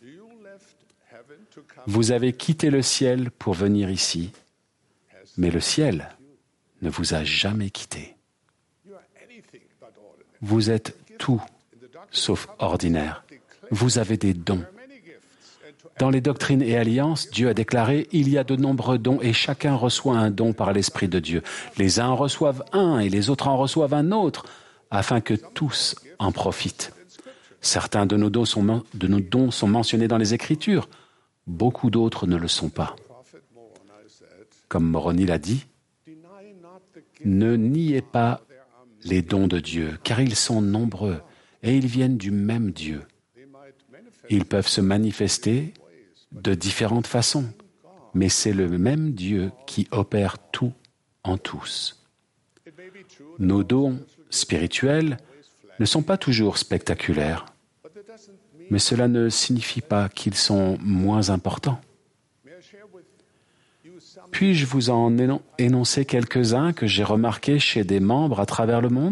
Vous avez quitté le ciel pour venir ici, mais le ciel ne vous a jamais quitté. Vous êtes tout sauf ordinaire. Vous avez des dons. Dans les doctrines et alliances, Dieu a déclaré « Il y a de nombreux dons et chacun reçoit un don par l'Esprit de Dieu. Les uns en reçoivent un et les autres en reçoivent un autre, afin que tous en profitent. » Certains de nos dons sont mentionnés dans les Écritures, beaucoup d'autres ne le sont pas. Comme Moroni l'a dit, ne niez pas les dons de Dieu, car ils sont nombreux et ils viennent du même Dieu. Ils peuvent se manifester de différentes façons, mais c'est le même Dieu qui opère tout en tous. Nos dons spirituels ne sont pas toujours spectaculaires, mais cela ne signifie pas qu'ils sont moins importants. Puis-je vous en énoncer quelques-uns que j'ai remarqués chez des membres à travers le monde ?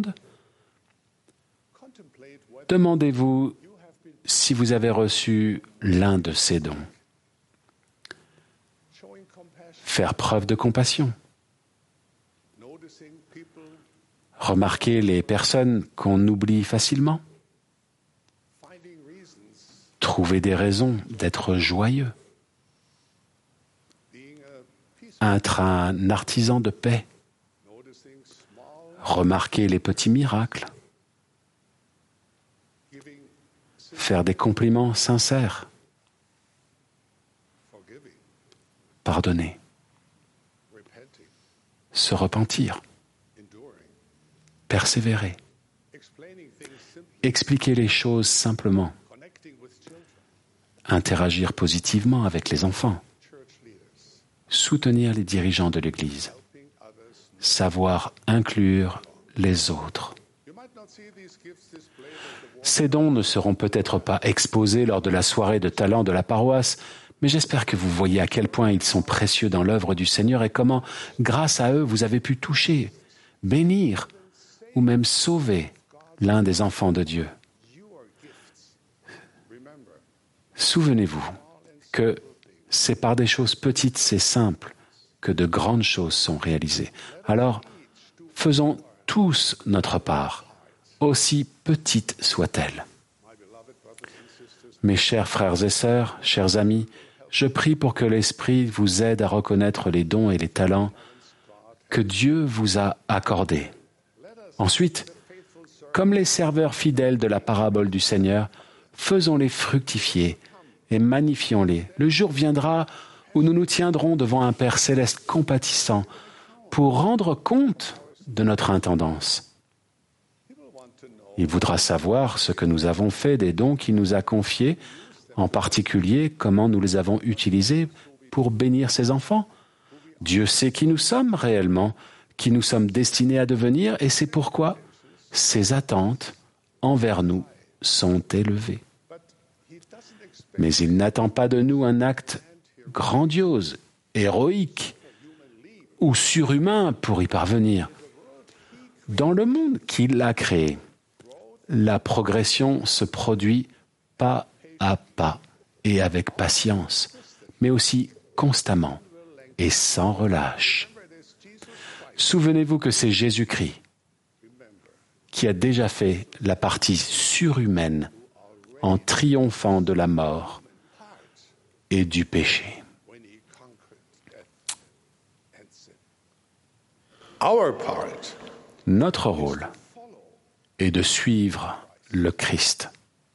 Demandez-vous si vous avez reçu l'un de ces dons. Faire preuve de compassion. Remarquer les personnes qu'on oublie facilement. Trouver des raisons d'être joyeux. Être un artisan de paix. Remarquer les petits miracles. Faire des compliments sincères. Pardonner. Se repentir. Persévérer. Expliquer les choses simplement. Interagir positivement avec les enfants. Soutenir les dirigeants de l'Église. Savoir inclure les autres. Ces dons ne seront peut-être pas exposés lors de la soirée de talent de la paroisse, mais j'espère que vous voyez à quel point ils sont précieux dans l'œuvre du Seigneur et comment, grâce à eux, vous avez pu toucher, bénir ou même sauver l'un des enfants de Dieu. Souvenez-vous que c'est par des choses petites et simples que de grandes choses sont réalisées. Alors, faisons tous notre part, aussi petite soit-elle. Mes chers frères et sœurs, chers amis, je prie pour que l'Esprit vous aide à reconnaître les dons et les talents que Dieu vous a accordés. Ensuite, comme les serveurs fidèles de la parabole du Seigneur, faisons-les fructifier et magnifions-les. Le jour viendra où nous nous tiendrons devant un Père céleste compatissant pour rendre compte de notre intendance. Il voudra savoir ce que nous avons fait des dons qu'il nous a confiés, en particulier comment nous les avons utilisés pour bénir ses enfants. Dieu sait qui nous sommes réellement, qui nous sommes destinés à devenir, et c'est pourquoi ses attentes envers nous sont élevées. Mais il n'attend pas de nous un acte grandiose, héroïque ou surhumain pour y parvenir. Dans le monde qu'il a créé, la progression se produit pas à pas et avec patience, mais aussi constamment et sans relâche. Souvenez-vous que c'est Jésus-Christ qui a déjà fait la partie surhumaine en triomphant de la mort et du péché. Notre rôle est de suivre le Christ.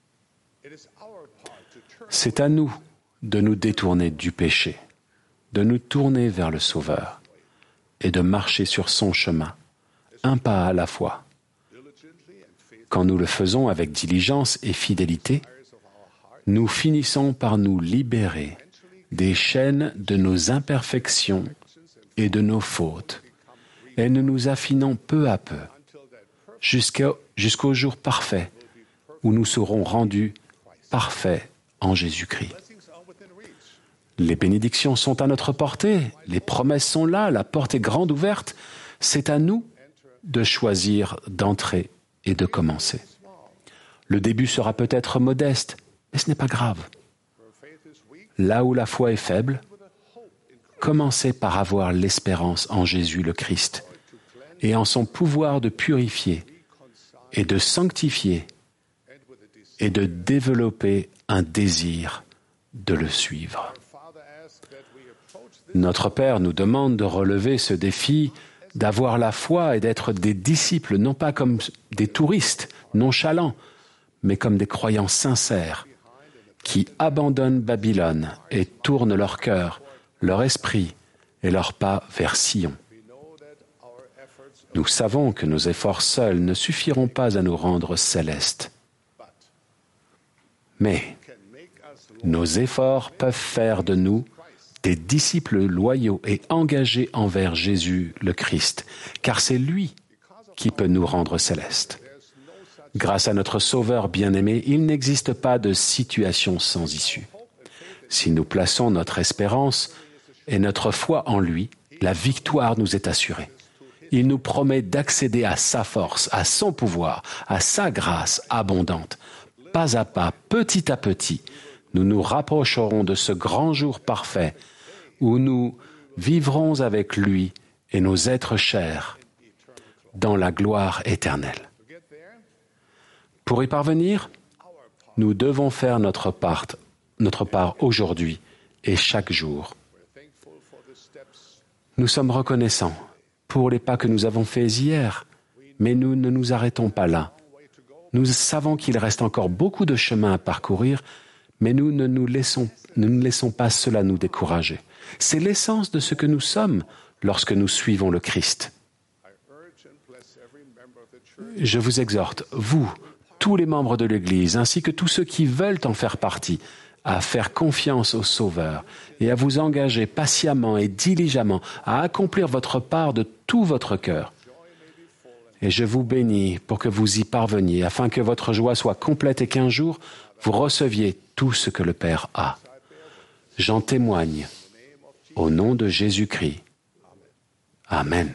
C'est à nous de nous détourner du péché, de nous tourner vers le Sauveur et de marcher sur son chemin, un pas à la fois. Quand nous le faisons avec diligence et fidélité, nous finissons par nous libérer des chaînes de nos imperfections et de nos fautes, et nous nous affinons peu à peu, jusqu'au jour parfait, où nous serons rendus parfaits en Jésus-Christ. Les bénédictions sont à notre portée, les promesses sont là, la porte est grande ouverte. C'est à nous de choisir d'entrer et de commencer. Le début sera peut-être modeste, mais ce n'est pas grave. Là où la foi est faible, commencez par avoir l'espérance en Jésus le Christ et en son pouvoir de purifier et de sanctifier et de développer un désir de le suivre. Notre Père nous demande de relever ce défi, d'avoir la foi et d'être des disciples, non pas comme des touristes nonchalants, mais comme des croyants sincères qui abandonnent Babylone et tournent leur cœur, leur esprit et leurs pas vers Sion. Nous savons que nos efforts seuls ne suffiront pas à nous rendre célestes. Mais nos efforts peuvent faire de nous des disciples loyaux et engagés envers Jésus le Christ, car c'est lui qui peut nous rendre célestes. Grâce à notre Sauveur bien-aimé, il n'existe pas de situation sans issue. Si nous plaçons notre espérance et notre foi en lui, la victoire nous est assurée. Il nous promet d'accéder à sa force, à son pouvoir, à sa grâce abondante. Pas à pas, petit à petit, nous nous rapprocherons de ce grand jour parfait où nous vivrons avec lui et nos êtres chers dans la gloire éternelle. Pour y parvenir, nous devons faire notre part aujourd'hui et chaque jour. Nous sommes reconnaissants pour les pas que nous avons faits hier, mais nous ne nous arrêtons pas là. Nous savons qu'il reste encore beaucoup de chemin à parcourir, mais nous ne laissons pas cela nous décourager. C'est l'essence de ce que nous sommes lorsque nous suivons le Christ. Je vous exhorte, vous, tous les membres de l'Église, ainsi que tous ceux qui veulent en faire partie, à faire confiance au Sauveur et à vous engager patiemment et diligemment à accomplir votre part de tout votre cœur. Et je vous bénis pour que vous y parveniez, afin que votre joie soit complète et qu'un jour, vous receviez tout ce que le Père a. J'en témoigne au nom de Jésus-Christ. Amen.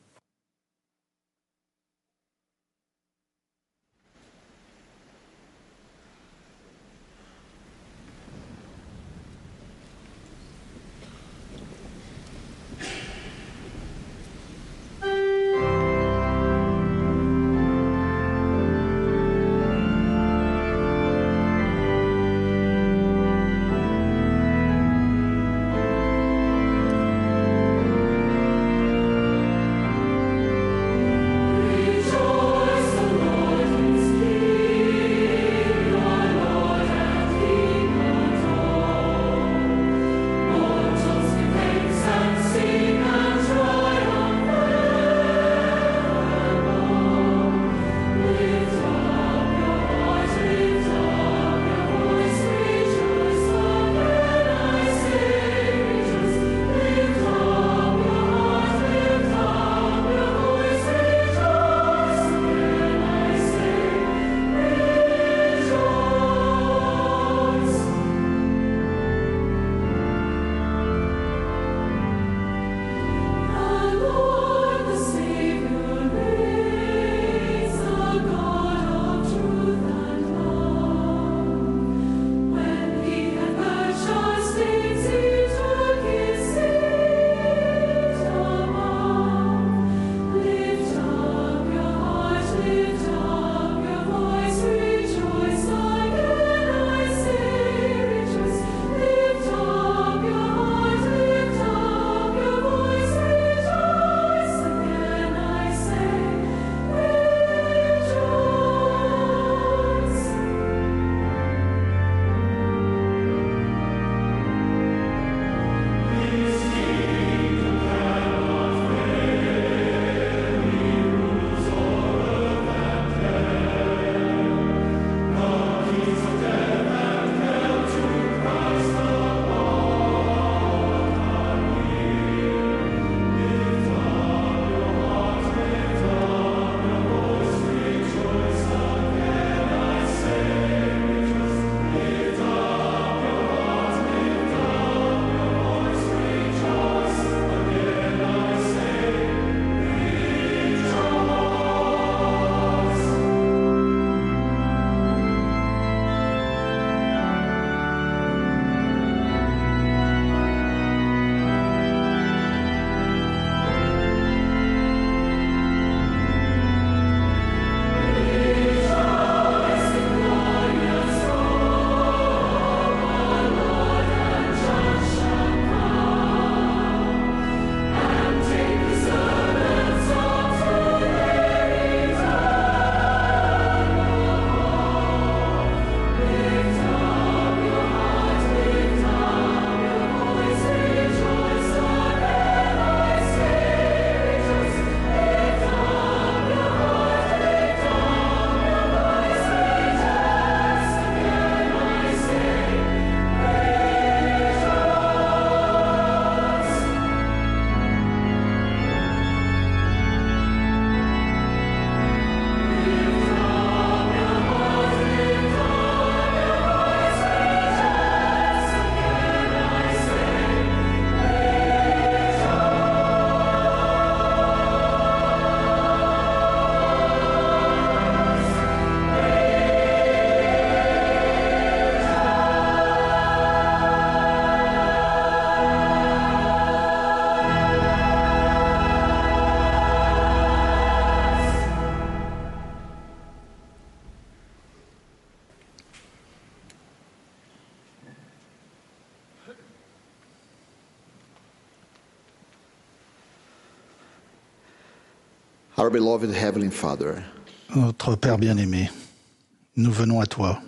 Our beloved Heavenly Father, notre Père bien-aimé, nous venons à toi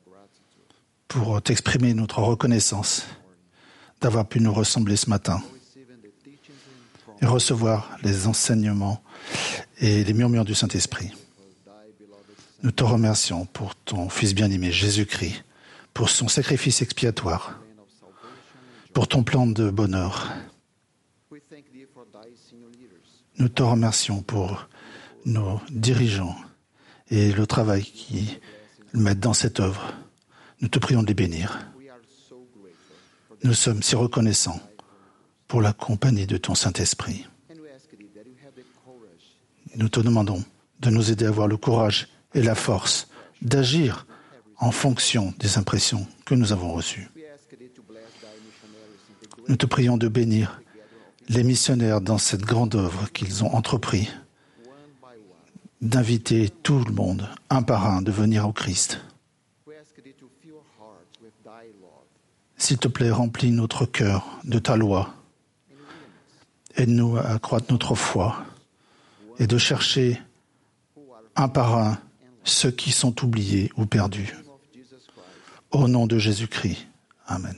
pour t'exprimer notre reconnaissance d'avoir pu nous ressembler ce matin et recevoir les enseignements et les murmures du Saint-Esprit. Nous te remercions pour ton Fils bien-aimé Jésus-Christ, pour son sacrifice expiatoire, pour ton plan de bonheur. Nous te remercions pour nos dirigeants et le travail qu'ils mettent dans cette œuvre. Nous te prions de les bénir. Nous sommes si reconnaissants pour la compagnie de ton Saint-Esprit. Nous te demandons de nous aider à avoir le courage et la force d'agir en fonction des impressions que nous avons reçues. Nous te prions de bénir les missionnaires dans cette grande œuvre qu'ils ont entrepris, d'inviter tout le monde, un par un, de venir au Christ. S'il te plaît, remplis notre cœur de ta loi. Aide-nous à accroître notre foi et de chercher un par un ceux qui sont oubliés ou perdus. Au nom de Jésus-Christ. Amen.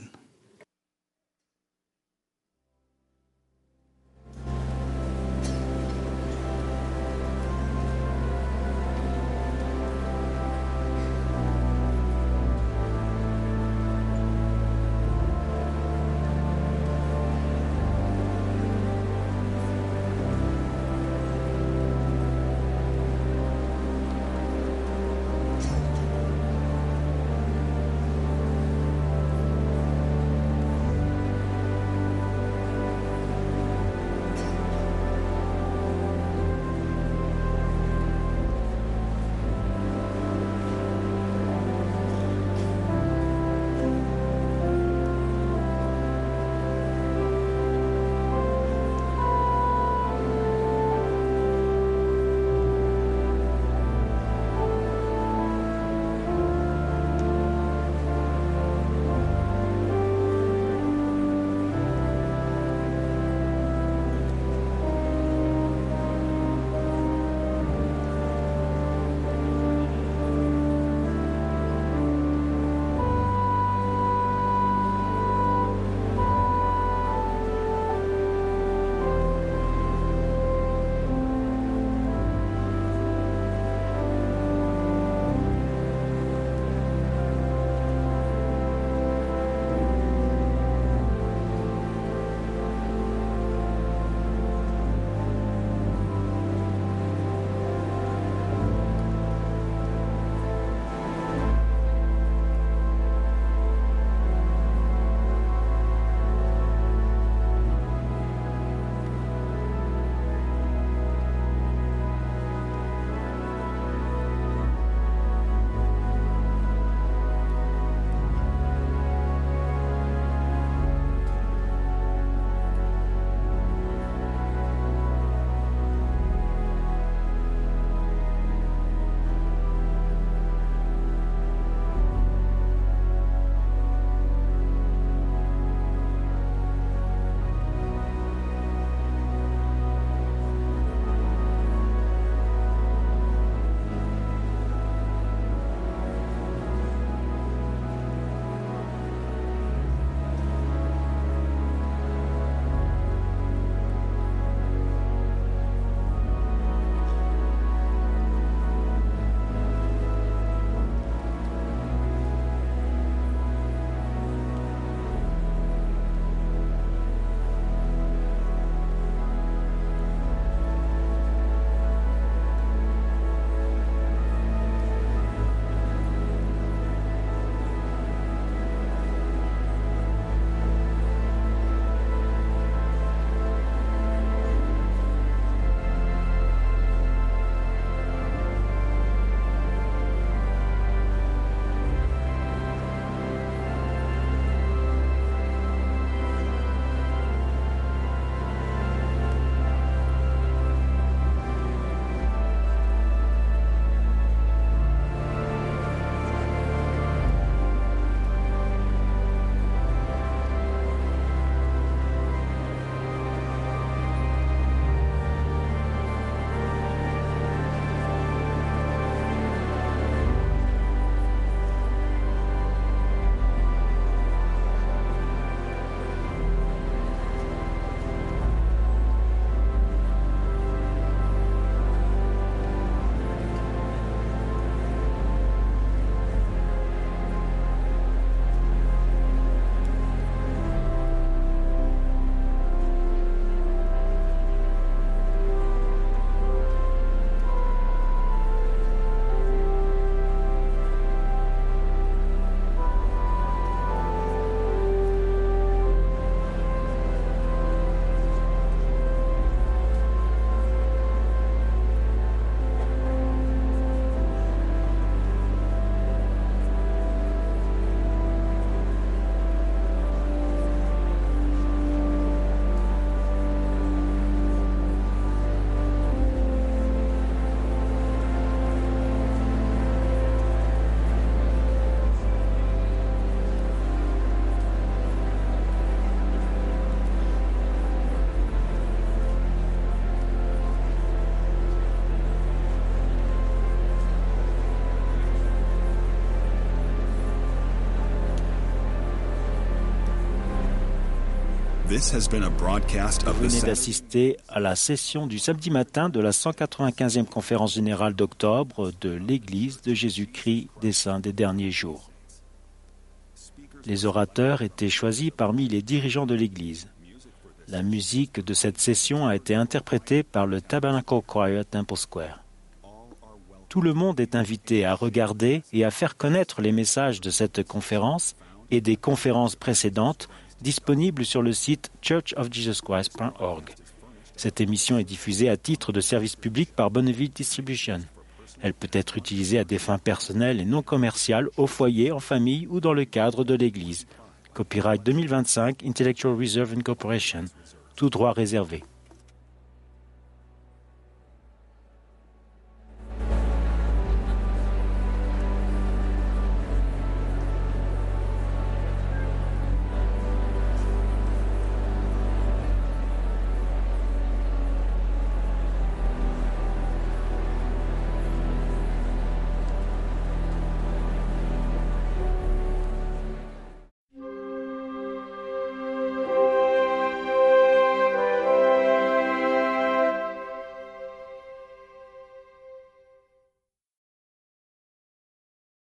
Vous venez d'assister à la session du samedi matin de la 195e conférence générale d'octobre de l'Église de Jésus-Christ des Saints des derniers jours. Les orateurs étaient choisis parmi les dirigeants de l'Église. La musique de cette session a été interprétée par le Tabernacle Choir Temple Square. Tout le monde est invité à regarder et à faire connaître les messages de cette conférence et des conférences précédentes disponibles sur le site churchofjesuschrist.org. Cette émission est diffusée à titre de service public par Bonneville Distribution. Elle peut être utilisée à des fins personnelles et non commerciales, au foyer, en famille ou dans le cadre de l'Église. Copyright 2025, Intellectual Reserve Incorporation. Tout droit réservé.